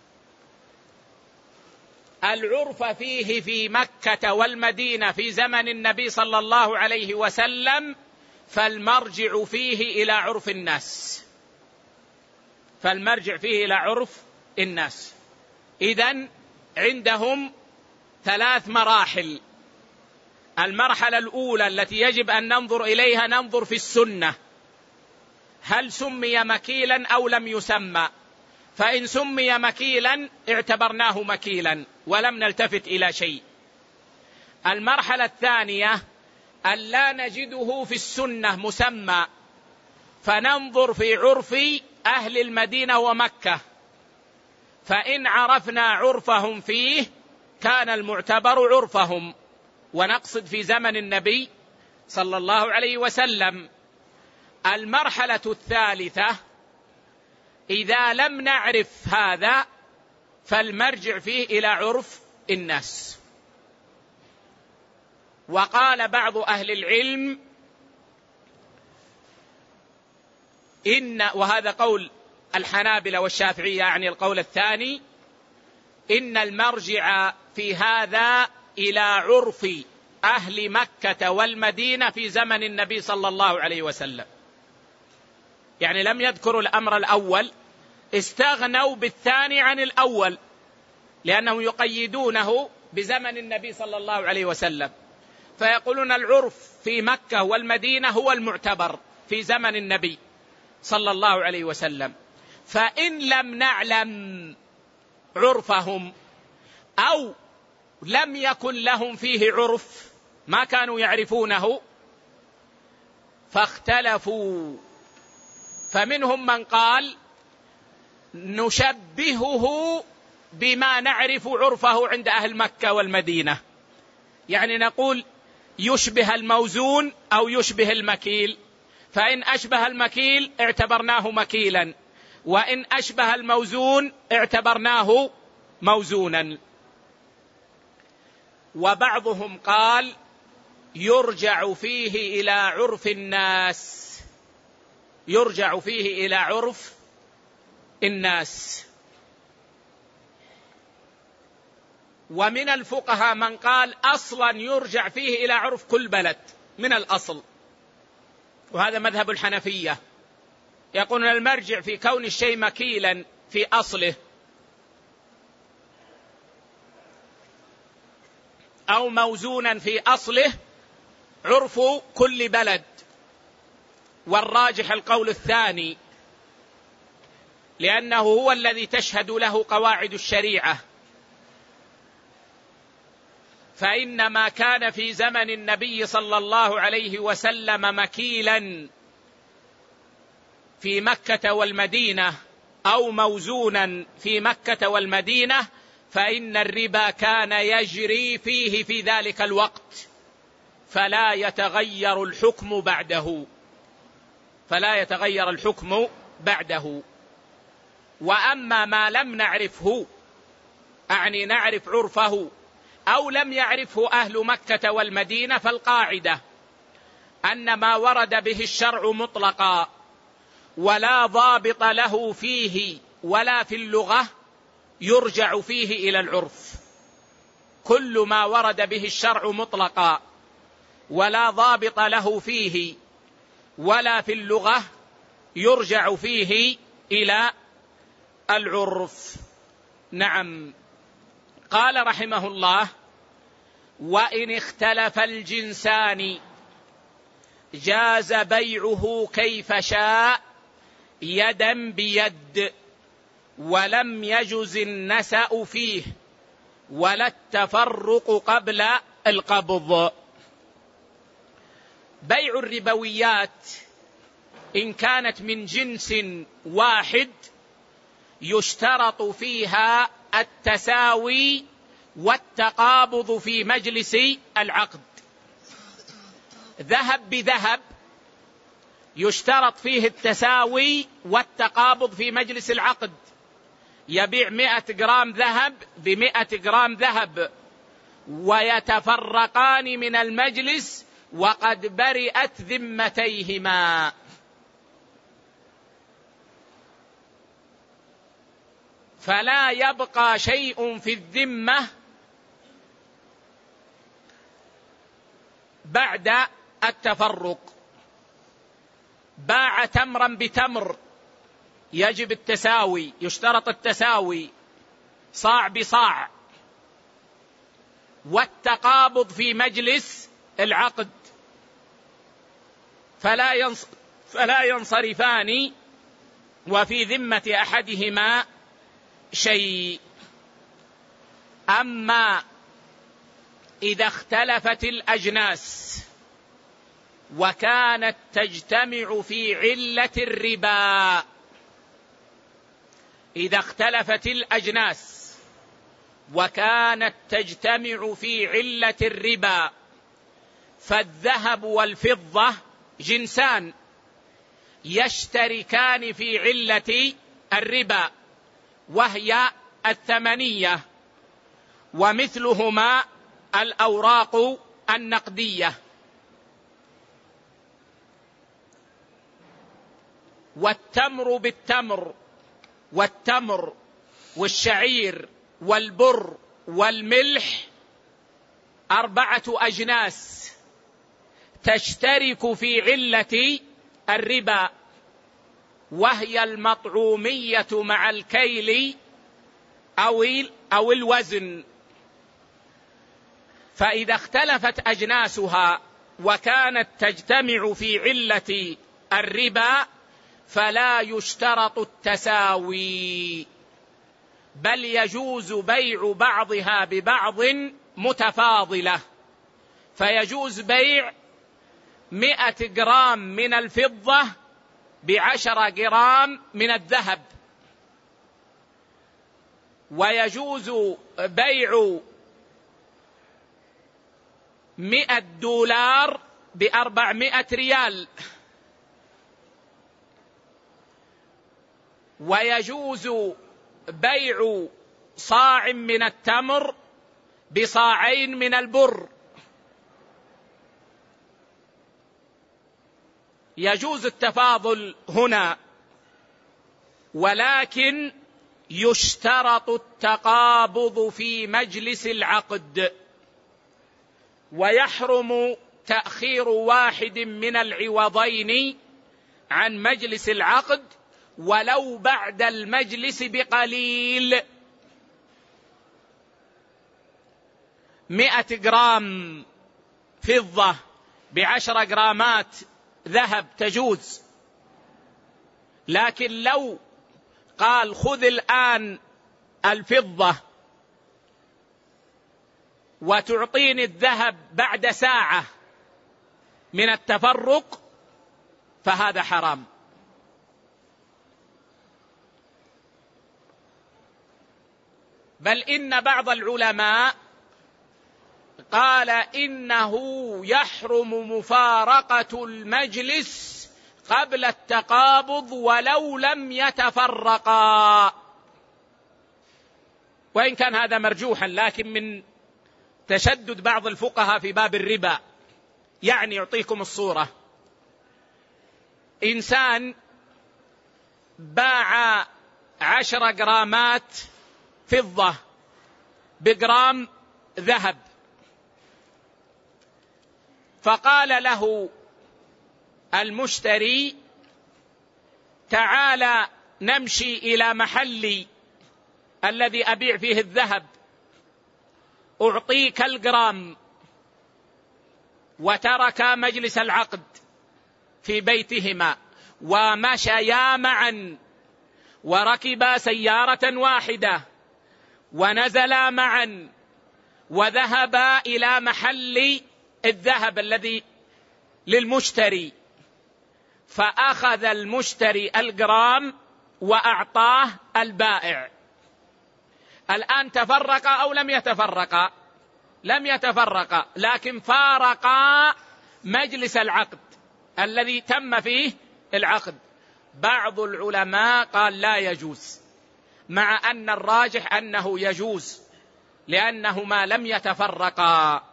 العرف فيه في مكة والمدينة في زمن النبي صلى الله عليه وسلم فالمرجع فيه إلى عرف الناس. فالمرجع فيه إلى عرف الناس. إذن عندهم 3 مراحل. المرحلة الأولى التي يجب أن ننظر إليها، ننظر في السنة هل سمي مكيلا أو لم يسمى. فإن سمي مكيلا اعتبرناه مكيلا ولم نلتفت إلى شيء. المرحلة الثانية أن لا نجده في السنة مسمى، فننظر في عرف أهل المدينة ومكة، فإن عرفنا عرفهم فيه كان المعتبر عرفهم، ونقصد في زمن النبي صلى الله عليه وسلم. المرحلة الثالثة إذا لم نعرف هذا فالمرجع فيه إلى عرف الناس. وقال بعض أهل العلم وهذا قول الحنابلة والشافعية، يعني القول الثاني، إن المرجع في هذا إلى عرف أهل مكة والمدينة في زمن النبي صلى الله عليه وسلم. يعني لم يذكروا الأمر الأول، استغنوا بالثاني عن الأول لأنهم يقيدونه بزمن النبي صلى الله عليه وسلم، فيقولون العرف في مكة والمدينة هو المعتبر في زمن النبي صلى الله عليه وسلم. فإن لم نعلم عرفهم أو لم يكن لهم فيه عرف، ما كانوا يعرفونه، فاختلفوا. فمنهم من قال نشبهه بما نعرف عرفه عند أهل مكة والمدينة، يعني نقول يشبه الموزون أو يشبه المكيل، فإن أشبه المكيل اعتبرناه مكيلا، وإن أشبه الموزون اعتبرناه موزونا. وبعضهم قال يرجع فيه إلى عرف الناس، يرجع فيه إلى عرف الناس. ومن الفقهاء من قال أصلا يرجع فيه إلى عرف كل بلد من الأصل، وهذا مذهب الحنفية، يقولون المرجع في كون الشيء مكيلا في أصله أو موزونا في أصله عرف كل بلد. والراجح القول الثاني، لأنه هو الذي تشهد له قواعد الشريعة. فإن ما كان في زمن النبي صلى الله عليه وسلم مكيلا في مكة والمدينة أو موزونا في مكة والمدينة، فإن الربا كان يجري فيه في ذلك الوقت، فلا يتغير الحكم بعده، فلا يتغير الحكم بعده. وأما ما لم نعرفه، أعني نعرف عرفه أو لم يعرفه أهل مكة والمدينة، فالقاعدة أن ما ورد به الشرع مطلقا ولا ضابط له فيه ولا في اللغة يرجع فيه إلى العرف. كل ما ورد به الشرع مطلقا ولا ضابط له فيه ولا في اللغة يرجع فيه إلى العرف. نعم. قال رحمه الله: وإن اختلف الجنسان جاز بيعه كيف شاء يدا بيد، ولم يجز النسأ فيه ولا التفرق قبل القبض. بيع الربويات إن كانت من جنس واحد يشترط فيها التساوي والتقابض في مجلس العقد. ذهب بذهب يشترط فيه التساوي والتقابض في مجلس العقد، يبيع 100 جرام ذهب ب100 جرام ذهب ويتفرقان من المجلس وقد برئت ذمتيهما. فلا يبقى شيء في الذمة بعد التفرق. باع تمرا بتمر يجب التساوي، يشترط التساوي صاع بصاع، والتقابض في مجلس العقد، فلا ينصرفان وفي ذمة أحدهما شيء. أما إذا اختلفت الأجناس وكانت تجتمع في علة الربا، إذا اختلفت الأجناس وكانت تجتمع في علة الربا، فالذهب والفضة جنسان يشتركان في علة الربا وهي الثمنية، ومثلهما الأوراق النقدية. والتمر بالتمر، والتمر والشعير والبر والملح 4 أجناس تشترك في علة الربا، وهي المطعومية مع الكيل أو الوزن. فإذا اختلفت أجناسها وكانت تجتمع في علة الربا فلا يشترط التساوي، بل يجوز بيع بعضها ببعض متفاضلة. فيجوز بيع 100 جرام من الفضة ب10 جرام من الذهب، ويجوز بيع 100 دولار ب400 ريال، ويجوز بيع صاع من التمر بصاعين من البر. يجوز التفاضل هنا، ولكن يشترط التقابض في مجلس العقد، ويحرم تأخير واحد من العوضين عن مجلس العقد ولو بعد المجلس بقليل. 100 جرام فضة ب10 جرامات ذهب تجوز، لكن لو قال خذ الآن الفضة وتعطيني الذهب بعد ساعة من التفرق فهذا حرام. بل إن بعض العلماء قال إنه يحرم مفارقة المجلس قبل التقابض ولو لم يتفرقا، وإن كان هذا مرجوحا، لكن من تشدد بعض الفقهاء في باب الربا. يعني يعطيكم الصورة: إنسان باع 10 جرامات فضة بجرام ذهب، فقال له المشتري تعال نمشي إلى محلي الذي أبيع فيه الذهب أعطيك الجرام، وترك مجلس العقد في بيتهما ومشيا معا وركبا سيارة واحدة ونزلا معا وذهبا إلى محل الذهب الذي للمشتري، فأخذ المشتري الجرام وأعطاه البائع. الآن تفرقا أو لم يتفرقا؟ لم يتفرقا، لكن فارقا مجلس العقد الذي تم فيه العقد. بعض العلماء قال لا يجوز، مع أن الراجح أنه يجوز لأنهما لم يتفرقا.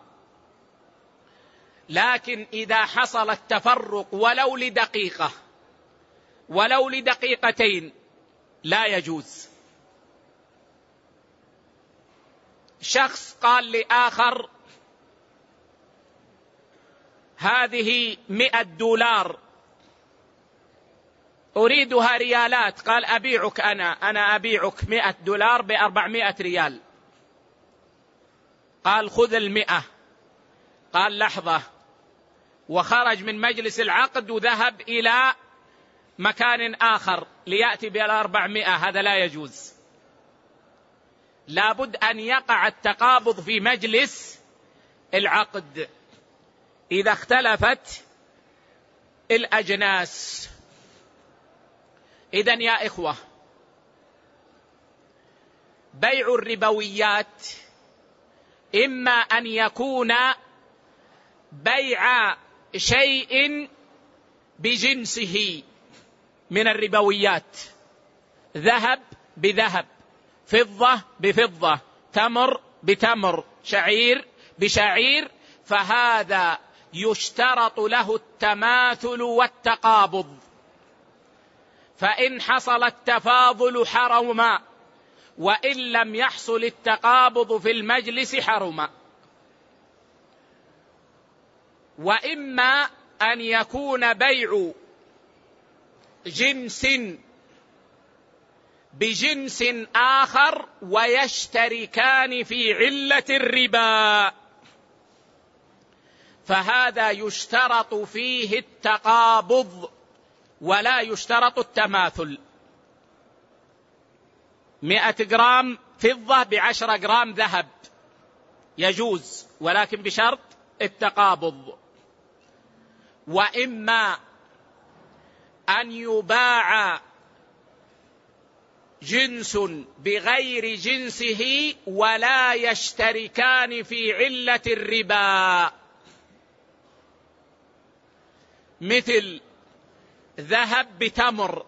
لكن إذا حصل التفرق ولو لدقيقة ولو لدقيقتين لا يجوز. شخص قال لآخر هذه 100 دولار أريدها ريالات، قال أبيعك أنا أبيعك 100 دولار ب400 ريال. قال خذ 100. قال لحظة، وخرج من مجلس العقد وذهب إلى مكان آخر ليأتي ب400. هذا لا يجوز، لابد أن يقع التقابض في مجلس العقد إذا اختلفت الأجناس. إذن يا إخوة، بيع الربويات إما أن يكون بيع شيء بجنسه من الربويات، ذهب بذهب، فضة بفضة، تمر بتمر، شعير بشعير، فهذا يشترط له التماثل والتقابض. فإن حصل التفاضل حرم، وإن لم يحصل التقابض في المجلس حرم. وإما أن يكون بيع جنس بجنس آخر ويشتركان في علة الربا، فهذا يشترط فيه التقابض ولا يشترط التماثل. 100 جرام فضة ب10 جرام ذهب يجوز، ولكن بشرط التقابض. وإما أن يباع جنس بغير جنسه ولا يشتركان في علة الربا، مثل ذهب بتمر،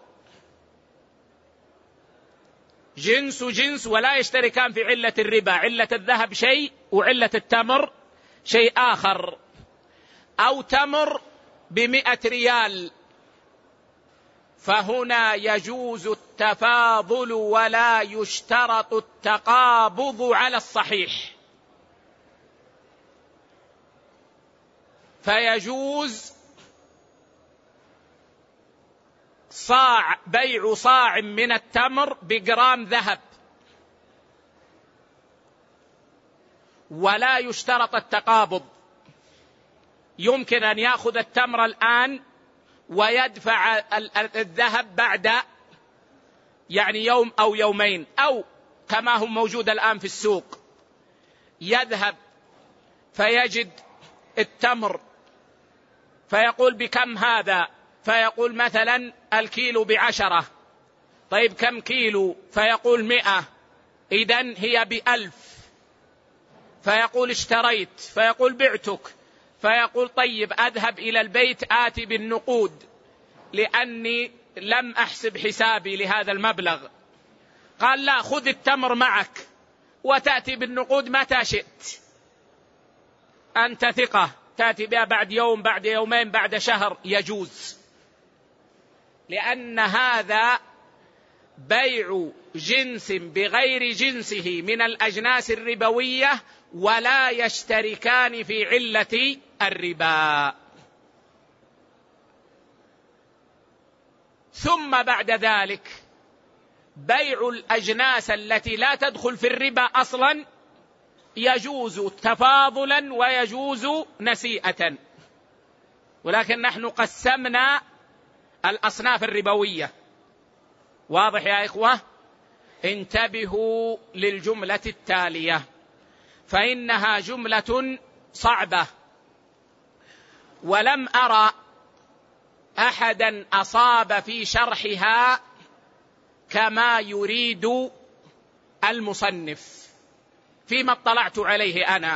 جنس ولا يشتركان في علة الربا، علة الذهب شيء وعلة التمر شيء آخر. أو تمر ب100 ريال، فهنا يجوز التفاضل ولا يشترط التقابض على الصحيح، فيجوز بيع صاع من التمر بجرام ذهب، ولا يشترط التقابض. يمكن أن يأخذ التمر الآن ويدفع الذهب بعد يوم أو يومين، أو كما هو موجود الآن في السوق، يذهب فيجد التمر فيقول بكم هذا؟ فيقول مثلا الكيلو ب10. طيب كم كيلو؟ فيقول 100. إذن هي ب1000. فيقول اشتريت، فيقول بعتك، فيقول طيب أذهب إلى البيت آتي بالنقود لأني لم أحسب حسابي لهذا المبلغ. قال لا، خذ التمر معك وتأتي بالنقود متى شئت، أنت ثقة، تأتي بها بعد يوم، بعد يومين، بعد شهر، يجوز، لأن هذا بيع جنس بغير جنسه من الأجناس الربوية ولا يشتركان في علة الربا. ثم بعد ذلك بيع الأجناس التي لا تدخل في الربا أصلا يجوز تفاضلا ويجوز نسيئة، ولكن نحن قسمنا الأصناف الربوية. واضح يا إخوة؟ انتبهوا للجملة التالية، فإنها جملة صعبة، ولم أرى أحدا أصاب في شرحها كما يريد المصنف فيما اطلعت عليه أنا،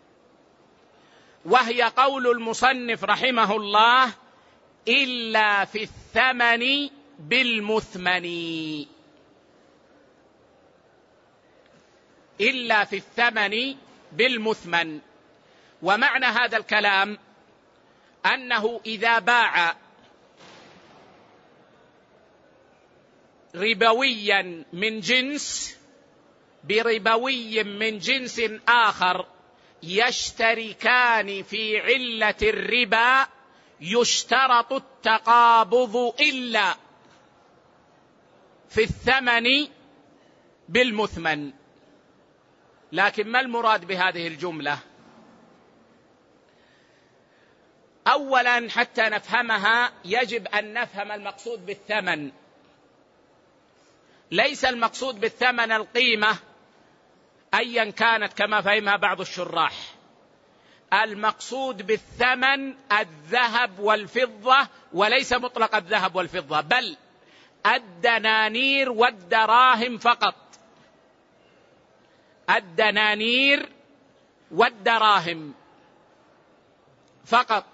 وهي قول المصنف رحمه الله: إلا في الثمن بالمثمن. إلا في الثمن بالمثمن. ومعنى هذا الكلام أنه إذا باع ربويا من جنس بربوي من جنس آخر يشتركان في علة الربا يشترط التقابض إلا في الثمن بالمثمن. لكن ما المراد بهذه الجملة؟ أولا حتى نفهمها يجب أن نفهم المقصود بالثمن. ليس المقصود بالثمن القيمة أيا كانت كما فهمها بعض الشراح. المقصود بالثمن الذهب والفضة، وليس مطلق الذهب والفضة، بل الدنانير والدراهم فقط. الدنانير والدراهم فقط،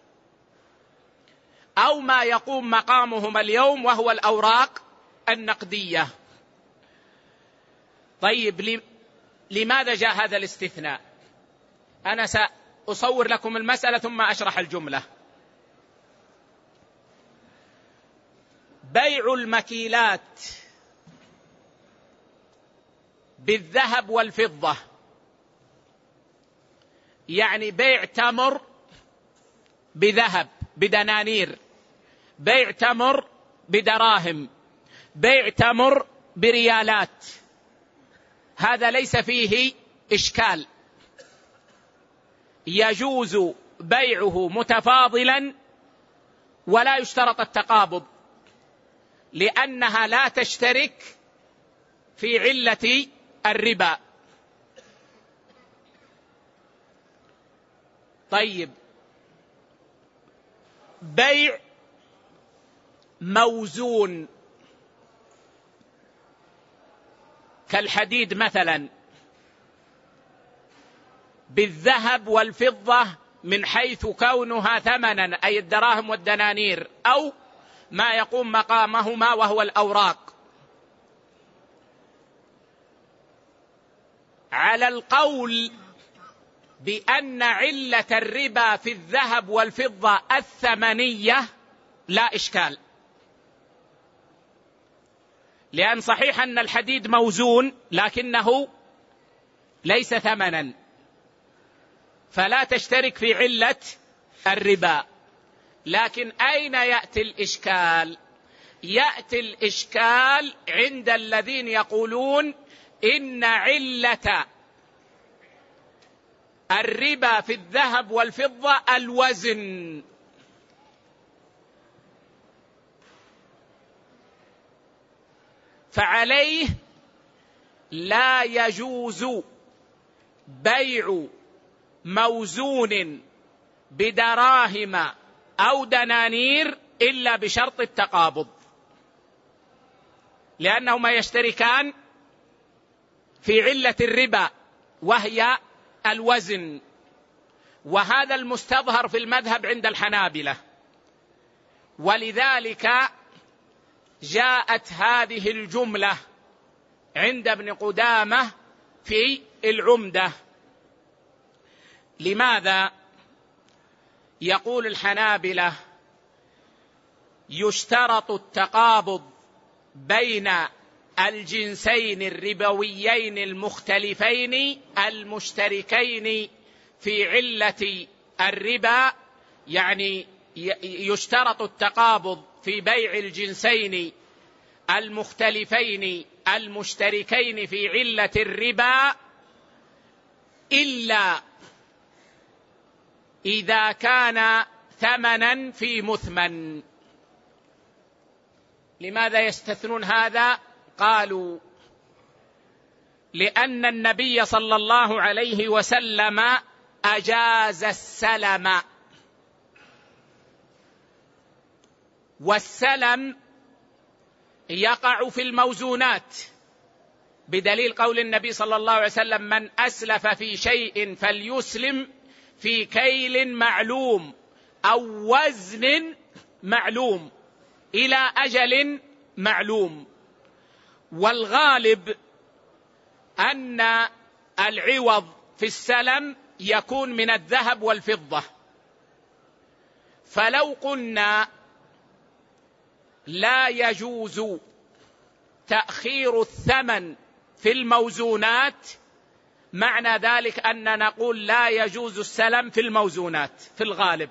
أو ما يقوم مقامهما اليوم وهو الأوراق النقدية. طيب لماذا جاء هذا الاستثناء؟ أنا سأصور لكم المسألة ثم أشرح الجملة. بيع المكيلات بالذهب والفضة، يعني بيع تمر بذهب بدنانير، بيع تمر بدراهم، بيع تمر بريالات، هذا ليس فيه إشكال، يجوز بيعه متفاضلا ولا يشترط التقابض، لأنها لا تشترك في علة الربا. طيب، بيع موزون كالحديد مثلا بالذهب والفضة من حيث كونها ثمنا، أي الدراهم والدنانير، أو ما يقوم مقامهما وهو الأوراق. على القول بأن علة الربا في الذهب والفضة الثمنية لا إشكال، لأن صحيح أن الحديد موزون لكنه ليس ثمنا، فلا تشترك في علة الربا. لكن أين يأتي الإشكال؟ يأتي الإشكال عند الذين يقولون إن علة الربا في الذهب والفضة الوزن، فعليه لا يجوز بيع موزون بدراهم أو دنانير إلا بشرط التقابض، لأنهما يشتركان في علة الربا وهي الوزن، وهذا المستظهر في المذهب عند الحنابلة، ولذلك جاءت هذه الجملة عند ابن قدامة في العمدة. لماذا؟ يقول الحنابلة يشترط التقابض بين الجنسين الربويين المختلفين المشتركين في علة الربا، يعني يشترط التقابض في بيع الجنسين المختلفين المشتركين في علة الربا إلا إذا كان ثمنا في مثمن. لماذا يستثنون هذا؟ قالوا لأن النبي صلى الله عليه وسلم أجاز السلم، والسلم يقع في الموزونات بدليل قول النبي صلى الله عليه وسلم من أسلف في شيء فليسلم في كيل معلوم أو وزن معلوم إلى أجل معلوم. والغالب أن العوض في السلم يكون من الذهب والفضة، فلو قلنا لا يجوز تأخير الثمن في الموزونات، معنى ذلك أن نقول لا يجوز السلم في الموزونات في الغالب،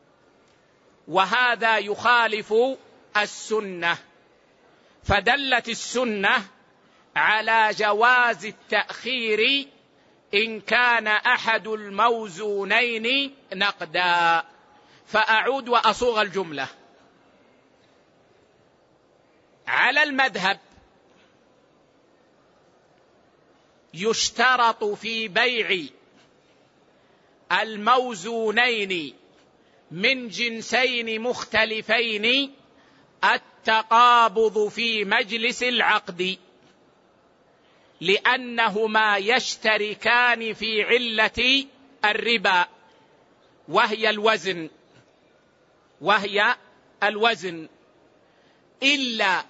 وهذا يخالف السنة. فدلت السنة على جواز التأخير إن كان أحد الموزونين نقدا. فأعود وأصوغ الجملة. على المذهب يشترط في بيع الموزونين من جنسين مختلفين التقابض في مجلس العقد، لأنهما يشتركان في علة الربا وهي الوزن، إلا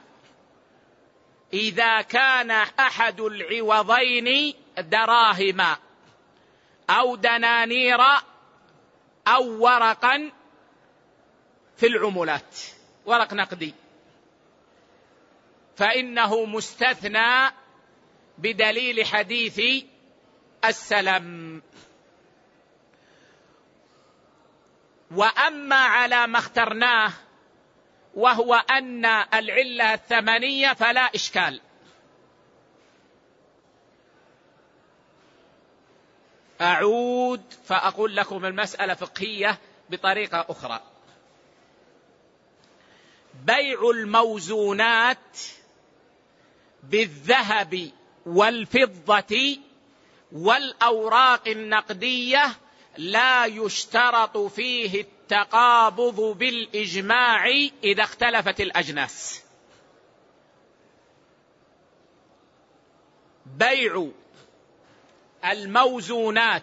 إذا كان أحد العوضين دراهم أو دنانير أو ورقا في العملات، ورق نقدي. فإنه مستثنى بدليل حديث السلم. وأما على ما اخترناه وهو أن العلة الثمنية فلا إشكال. أعود فأقول لكم المسألة فقهية بطريقة أخرى. بيع الموزونات بالذهب والفضة والأوراق النقدية لا يشترط فيه التقابض بالإجماع إذا اختلفت الأجناس. بيع الموزونات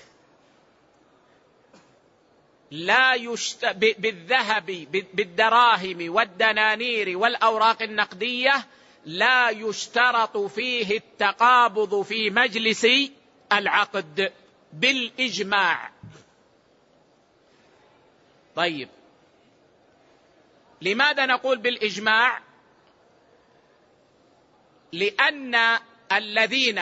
بالذهب بالدراهم والدنانير والأوراق النقدية لا يشترط فيه التقابض في مجلس العقد بالإجماع. طيب، لماذا نقول بالإجماع؟ لأن الذين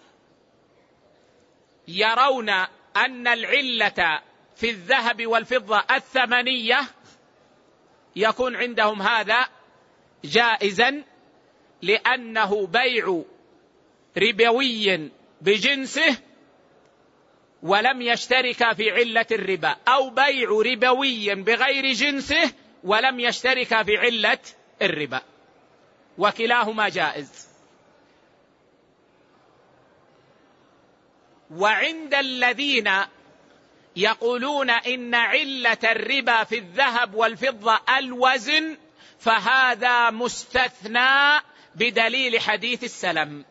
يرون أن العلة في الذهب والفضة الثمنية يكون عندهم هذا جائزا، لأنه بيع ربوي بجنسه ولم يشترك في علة الربا، أو بيع ربوي بغير جنسه ولم يشترك في علة الربا، وكلاهما جائز. وعند الذين يقولون إن علة الربا في الذهب والفضة الوزن، فهذا مستثنى بدليل حديث السلم.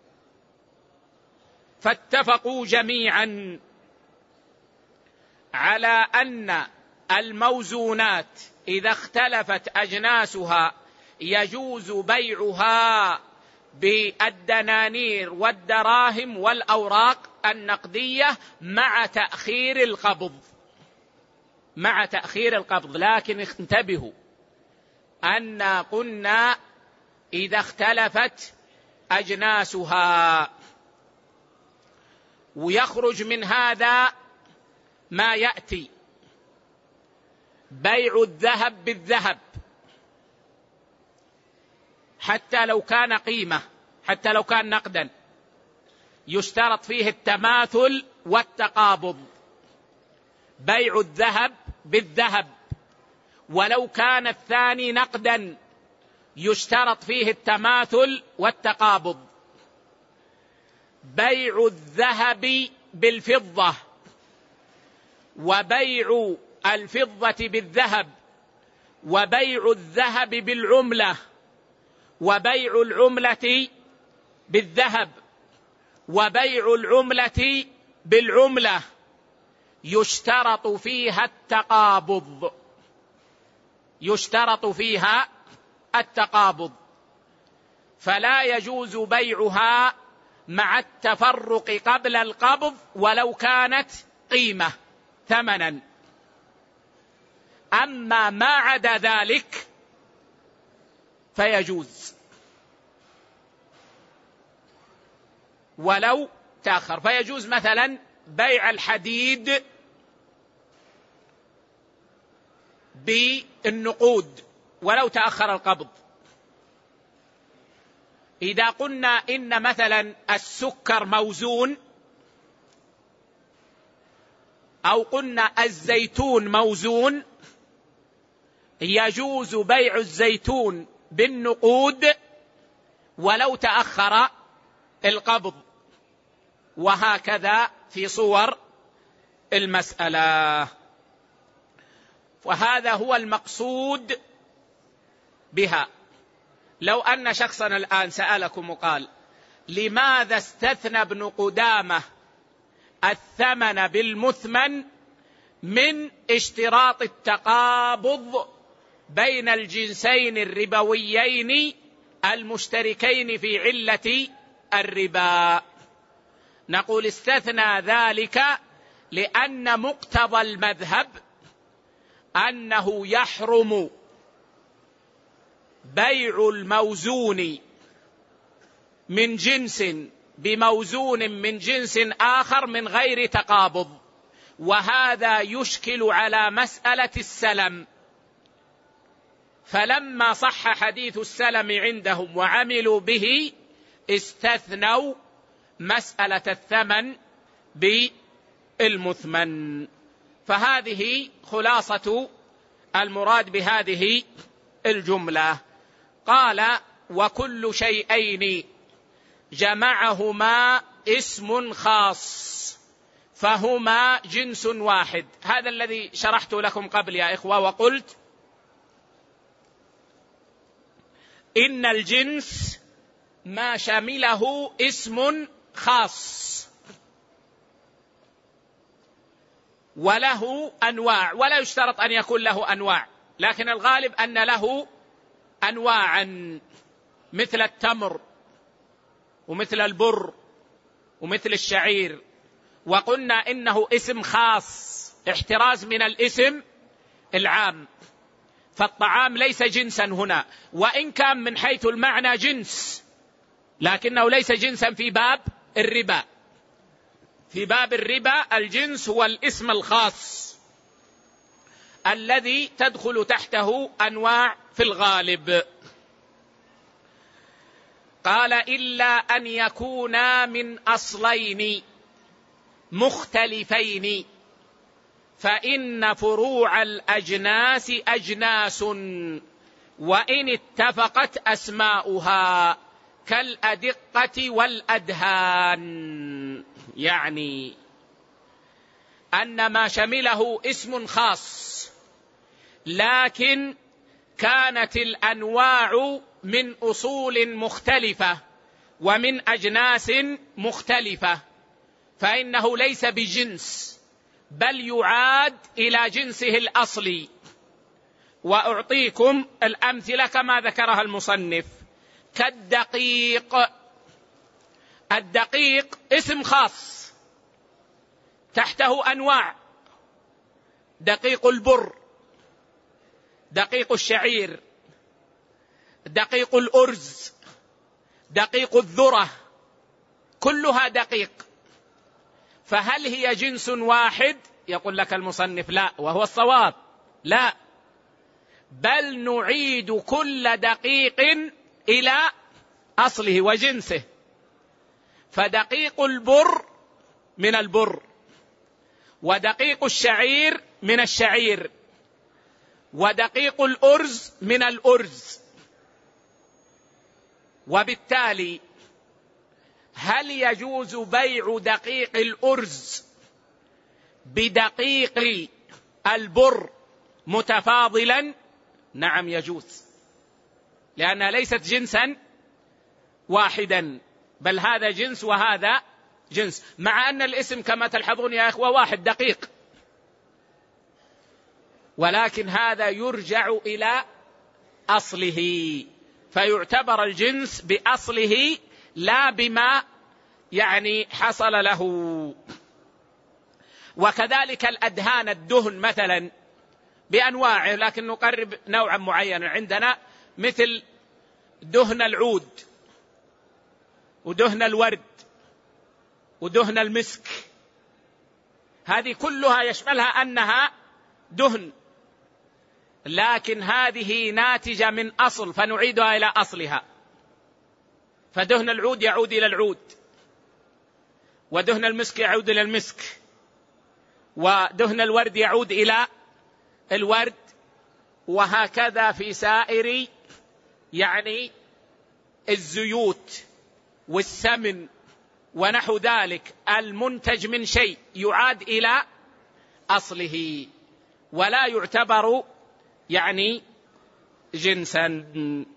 فاتفقوا جميعا على أن الموزونات إذا اختلفت أجناسها يجوز بيعها بالدنانير والدراهم والأوراق النقدية مع تأخير القبض. لكن انتبهوا أن قلنا إذا اختلفت أجناسها، ويخرج من هذا ما يأتي: بيع الذهب بالذهب حتى لو كان قيمة، حتى لو كان نقدا، يشترط فيه التماثل والتقابض. بيع الذهب بالذهب ولو كان الثاني نقدا يشترط فيه التماثل والتقابض. بيع الذهب بالفضة وبيع الفضة بالذهب وبيع الذهب بالعملة وبيع العملة بالذهب وبيع العملة بالعملة يشترط فيها التقابض، فلا يجوز بيعها مع التفرق قبل القبض ولو كانت قيمة ثمنا. أما ما عدا ذلك فيجوز ولو تأخر. فيجوز مثلا بيع الحديد بالنقود ولو تأخر القبض. إذا قلنا إن مثلا السكر موزون، أو قلنا الزيتون موزون، يجوز بيع الزيتون بالنقود ولو تأخر القبض، وهكذا في صور المسألة. وهذا هو المقصود بها. لو أن شخصا الآن سألكم وقال: لماذا استثنى ابن قدامة الثمن بالمثمن من اشتراط التقابض بين الجنسين الربويين المشتركين في علة الربا؟ نقول: استثنى ذلك لأن مقتضى المذهب أنه يحرم بيع الموزون من جنس بموزون من جنس آخر من غير تقابض، وهذا يشكل على مسألة السلم. فلما صح حديث السلم عندهم وعملوا به استثنوا مسألة الثمن بالمثمن. فهذه خلاصة المراد بهذه الجملة. قال: وكل شيئين جمعهما اسم خاص فهما جنس واحد. هذا الذي شرحت لكم قبل يا إخوة، وقلت إن الجنس ما شمله اسم خاص وله أنواع، ولا يشترط أن يكون له أنواع، لكن الغالب أن له أنواعا مثل التمر ومثل البر ومثل الشعير. وقلنا إنه اسم خاص احتراز من الاسم العام، فالطعام ليس جنسا هنا، وإن كان من حيث المعنى جنس، لكنه ليس جنسا في باب الربا. في باب الربا الجنس هو الاسم الخاص الذي تدخل تحته أنواع في الغالب. قال: إلا أن يكونا من أصلين مختلفين، فإن فروع الأجناس أجناس وإن اتفقت أسماؤها كالأدقة والأدهان. يعني أن ما شمله اسم خاص، لكن كانت الأنواع من أصول مختلفة ومن أجناس مختلفة، فإنه ليس بجنس بل يعاد إلى جنسه الأصلي. وأعطيكم الأمثلة كما ذكرها المصنف، كالدقيق. الدقيق اسم خاص تحته أنواع: دقيق البر، دقيق الشعير، دقيق الأرز، دقيق الذرة، كلها دقيق. فهل هي جنس واحد؟ يقول لك المصنف لا، وهو الصواب، لا، بل نعيد كل دقيق إلى أصله وجنسه. فدقيق البر من البر، ودقيق الشعير من الشعير، ودقيق الأرز من الأرز. وبالتالي هل يجوز بيع دقيق الأرز بدقيق البر متفاضلا؟ نعم يجوز، لأنها ليست جنسا واحدا، بل هذا جنس وهذا جنس، مع أن الاسم كما تلحظون يا إخوة واحد، دقيق، ولكن هذا يرجع إلى أصله، فيعتبر الجنس بأصله لا بما حصل له. وكذلك الأدهان، الدهن مثلا بأنواعه، لكن نقرب نوعا معينا عندنا، مثل دهن العود ودهن الورد ودهن المسك، هذه كلها يشملها أنها دهن، لكن هذه ناتجة من أصل فنعيدها إلى أصلها. فدهن العود يعود إلى العود، ودهن المسك يعود إلى المسك، ودهن الورد يعود إلى الورد، وهكذا في سائر الزيوت والسمن ونحو ذلك، المنتج من شيء يعاد إلى أصله ولا يعتبر جنسا.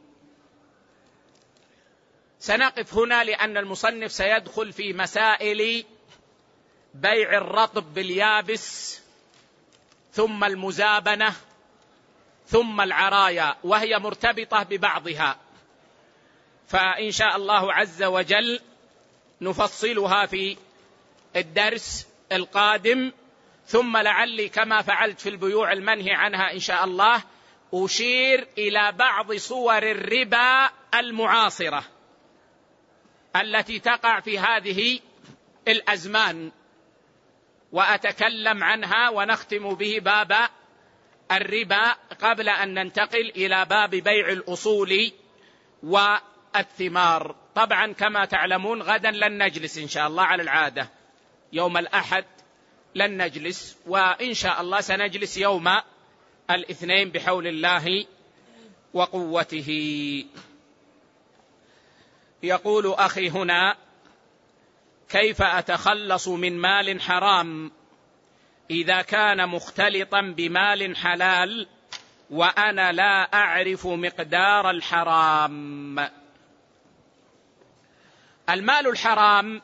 سنقف هنا لأن المصنف سيدخل في مسائل بيع الرطب باليابس، ثم المزابنة، ثم العرايا، وهي مرتبطة ببعضها، فإن شاء الله عز وجل نفصلها في الدرس القادم. ثم لعلي كما فعلت في البيوع المنهي عنها إن شاء الله أشير إلى بعض صور الربا المعاصرة التي تقع في هذه الأزمان، وأتكلم عنها ونختم به باب الربا قبل أن ننتقل إلى باب بيع الأصول والثمار. طبعا كما تعلمون غدا لن نجلس إن شاء الله على العادة، يوم الأحد لن نجلس، وإن شاء الله سنجلس يوم الاثنين بحول الله وقوته. يقول أخي هنا: كيف أتخلص من مال حرام إذا كان مختلطا بمال حلال وأنا لا أعرف مقدار الحرام؟ المال الحرام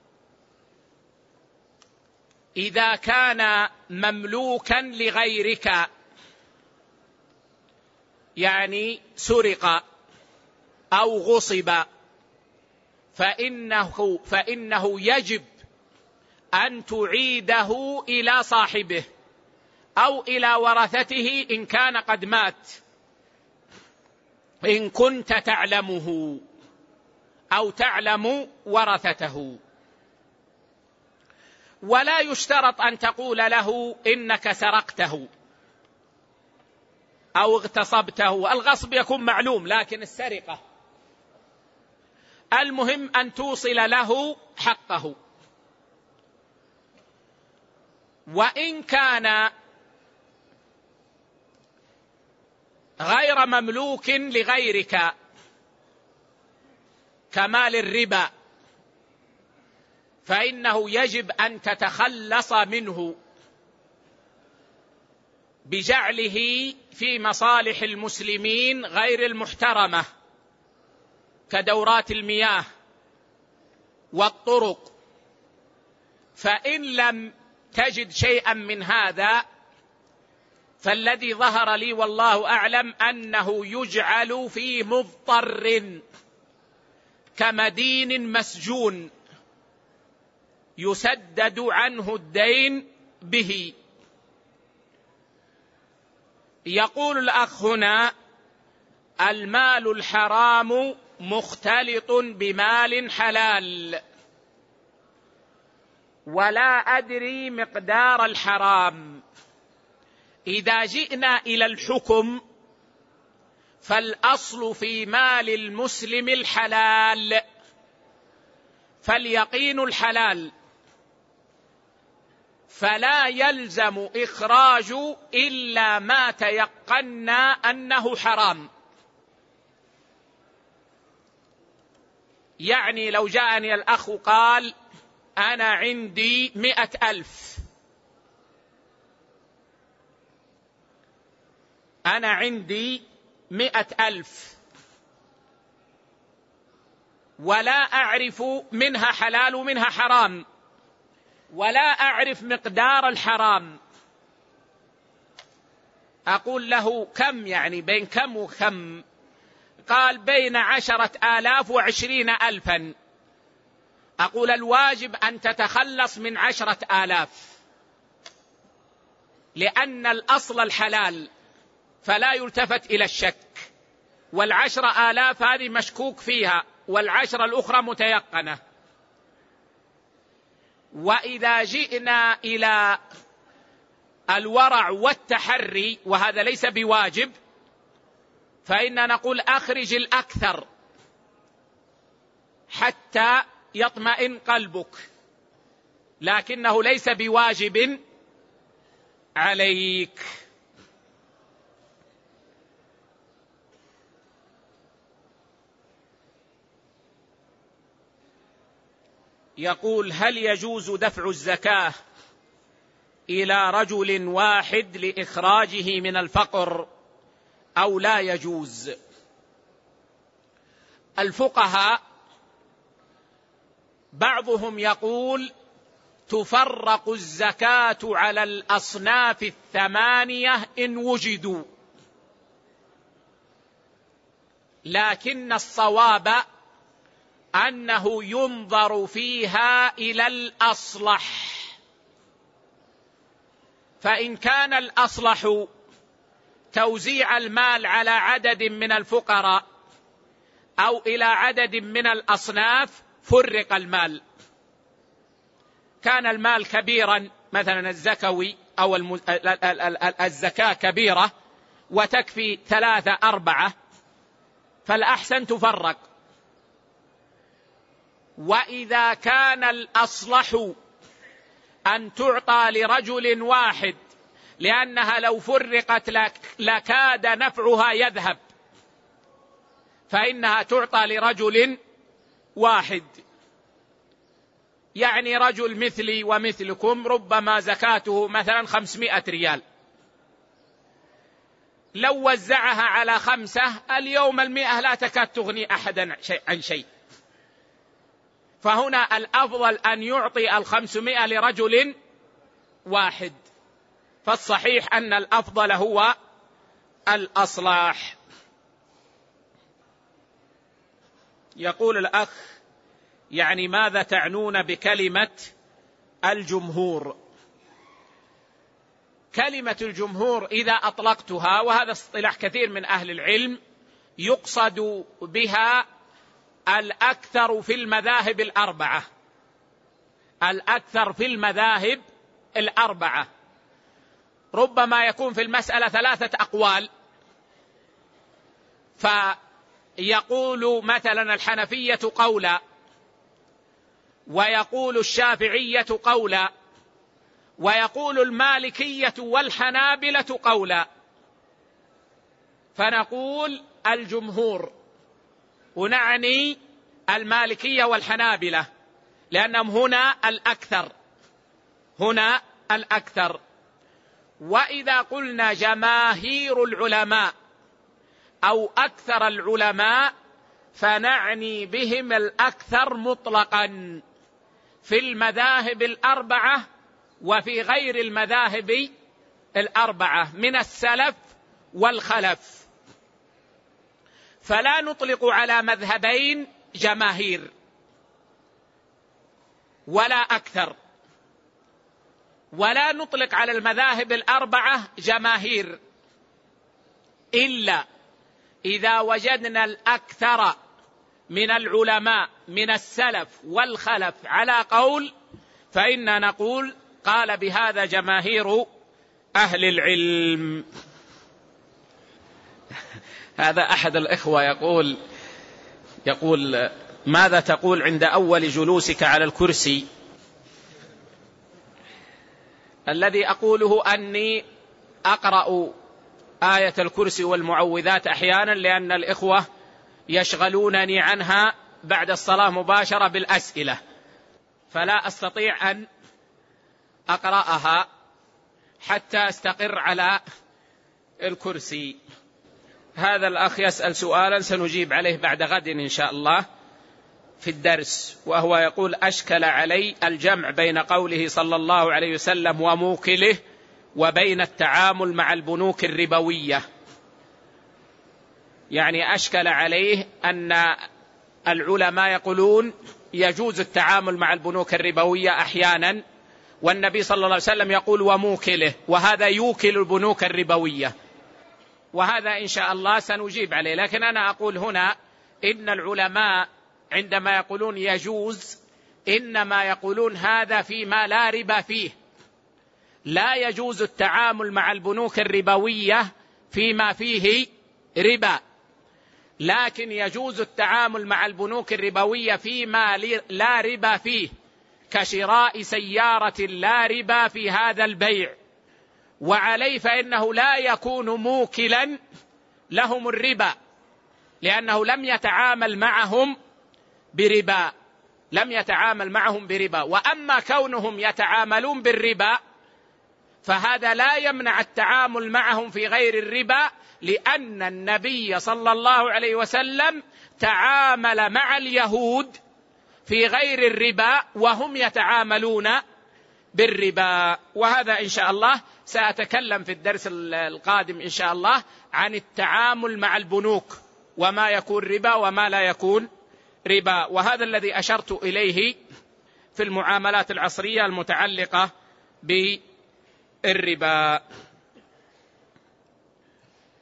إذا كان مملوكا لغيرك، يعني سرق أو غصب، فإنه يجب أن تعيده إلى صاحبه أو إلى ورثته إن كان قد مات، إن كنت تعلمه أو تعلم ورثته. ولا يشترط أن تقول له إنك سرقته أو اغتصبته، الغصب يكون معلوم، لكن السرقة المهم أن توصل له حقه. وإن كان غير مملوك لغيرك كمال الربا، فإنه يجب أن تتخلص منه بجعله في مصالح المسلمين غير المحترمة كدورات المياه والطرق. فإن لم تجد شيئا من هذا، فالذي ظهر لي والله أعلم أنه يجعل في مضطر كمدين مسجون يسدد عنه الدين به. يقول الأخ هنا: المال الحرام مختلط بمال حلال ولا أدري مقدار الحرام. إذا جئنا إلى الحكم فالأصل في مال المسلم الحلال، فاليقين الحلال، فلا يلزم إخراج إلا ما تيقنا أنه حرام. يعني لو جاءني الأخ قال: أنا عندي 100,000، أنا عندي 100,000 ولا أعرف منها حلال ومنها حرام، ولا أعرف مقدار الحرام، أقول له: كم يعني بين كم وكم؟ قال: بين 10,000 و20,000. أقول: الواجب أن تتخلص من 10,000، لأن الأصل الحلال فلا يلتفت إلى الشك، 10,000 هذه مشكوك فيها، 10 الأخرى متيقنة. وإذا جئنا إلى الورع والتحري، وهذا ليس بواجب، فإننا نقول: أخرج الأكثر حتى يطمئن قلبك، لكنه ليس بواجب عليك. يقول: هل يجوز دفع الزكاة إلى رجل واحد لإخراجه من الفقر أو لا يجوز؟ الفقهاء بعضهم يقول: تفرق الزكاة على الأصناف 8 إن وجدوا، لكن الصواب أنه ينظر فيها إلى الأصلح، فإن كان الأصلح توزيع المال على عدد من الفقراء أو إلى عدد من الأصناف فرق المال. كان المال كبيرا، مثلا الزكوي أو الزكاة كبيرة وتكفي 3 4، فالأحسن تفرق. وإذا كان الأصلح أن تعطى لرجل واحد، لأنها لو فرقت لكاد نفعها يذهب، فإنها تعطى لرجل واحد. يعني رجل مثلي ومثلكم ربما زكاته مثلا 500 ريال، لو وزعها على 5 اليوم 100 لا تكاد تغني أحدا عن شيء. فهنا الأفضل أن يعطي 500 لرجل واحد، فالصحيح أن الأفضل هو الأصلاح. يقول الأخ: يعني ماذا تعنون بكلمة الجمهور؟ كلمة الجمهور إذا أطلقتها، وهذا اصطلاح كثير من أهل العلم، يقصد بها الأكثر في المذاهب الأربعة. الأكثر في المذاهب الأربعة، ربما يكون في المسألة 3 أقوال، فيقول مثلا الحنفية قولا، ويقول الشافعية قولا، ويقول المالكية والحنابلة قولا، فنقول الجمهور، ونعني المالكية والحنابلة لأنهم هنا الأكثر، هنا الأكثر. وإذا قلنا جماهير العلماء أو أكثر العلماء فنعني بهم الأكثر مطلقا في المذاهب الأربعة وفي غير المذاهب الأربعة من السلف والخلف، فلا نطلق على مذهبين جماهير ولا أكثر، ولا نطلق على المذاهب الأربعة جماهير، إلا إذا وجدنا الأكثر من العلماء من السلف والخلف على قول، فإننا نقول قال بهذا جماهير أهل العلم. هذا أحد الإخوة يقول ماذا تقول عند أول جلوسك على الكرسي؟ الذي أقوله أني أقرأ آية الكرسي والمعوذات أحيانا، لأن الإخوة يشغلونني عنها بعد الصلاة مباشرة بالأسئلة، فلا أستطيع أن أقرأها حتى أستقر على الكرسي. هذا الأخ يسأل سؤالا سنجيب عليه بعد غد إن شاء الله في الدرس، وهو يقول: أشكل علي الجمع بين قوله صلى الله عليه وسلم وموكله وبين التعامل مع البنوك الربوية. يعني أشكل عليه أن العلماء يقولون يجوز التعامل مع البنوك الربوية أحيانا، والنبي صلى الله عليه وسلم يقول وموكله، وهذا يوكل البنوك الربوية، وهذا إن شاء الله سنجيب عليه. لكن أنا أقول هنا إن العلماء عندما يقولون يجوز إنما يقولون هذا فيما لا ربا فيه، لا يجوز التعامل مع البنوك الربوية فيما فيه ربا، لكن يجوز التعامل مع البنوك الربوية فيما لا ربا فيه، كشراء سيارة لا ربا في هذا البيع، وعليه فإنه لا يكون موكلا لهم الربا، لأنه لم يتعامل معهم بربا، لم يتعامل معهم بربا. وأما كونهم يتعاملون بالربا فهذا لا يمنع التعامل معهم في غير الربا، لأن النبي صلى الله عليه وسلم تعامل مع اليهود في غير الربا وهم يتعاملون بالربا. وهذا إن شاء الله سأتكلم في الدرس القادم إن شاء الله عن التعامل مع البنوك، وما يكون ربا وما لا يكون ربا، وهذا الذي أشرت إليه في المعاملات العصرية المتعلقة بالربا.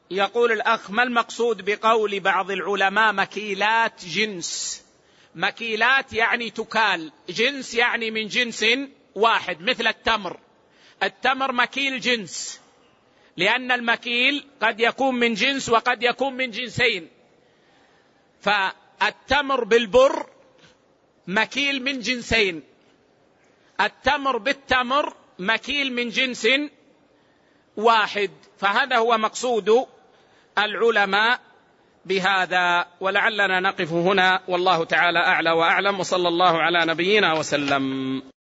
يقول الأخ: ما المقصود بقول بعض العلماء مكيلات جنس؟ مكيلات يعني تكال، جنس يعني من جنس واحد، مثل التمر. التمر مكيل جنس، لأن المكيل قد يكون من جنس وقد يكون من جنسين، فالتمر بالبر مكيل من جنسين، التمر بالتمر مكيل من جنس واحد. فهذا هو مقصود العلماء بهذا. ولعلنا نقف هنا، والله تعالى أعلى وأعلم، وصلى الله على نبينا وسلم.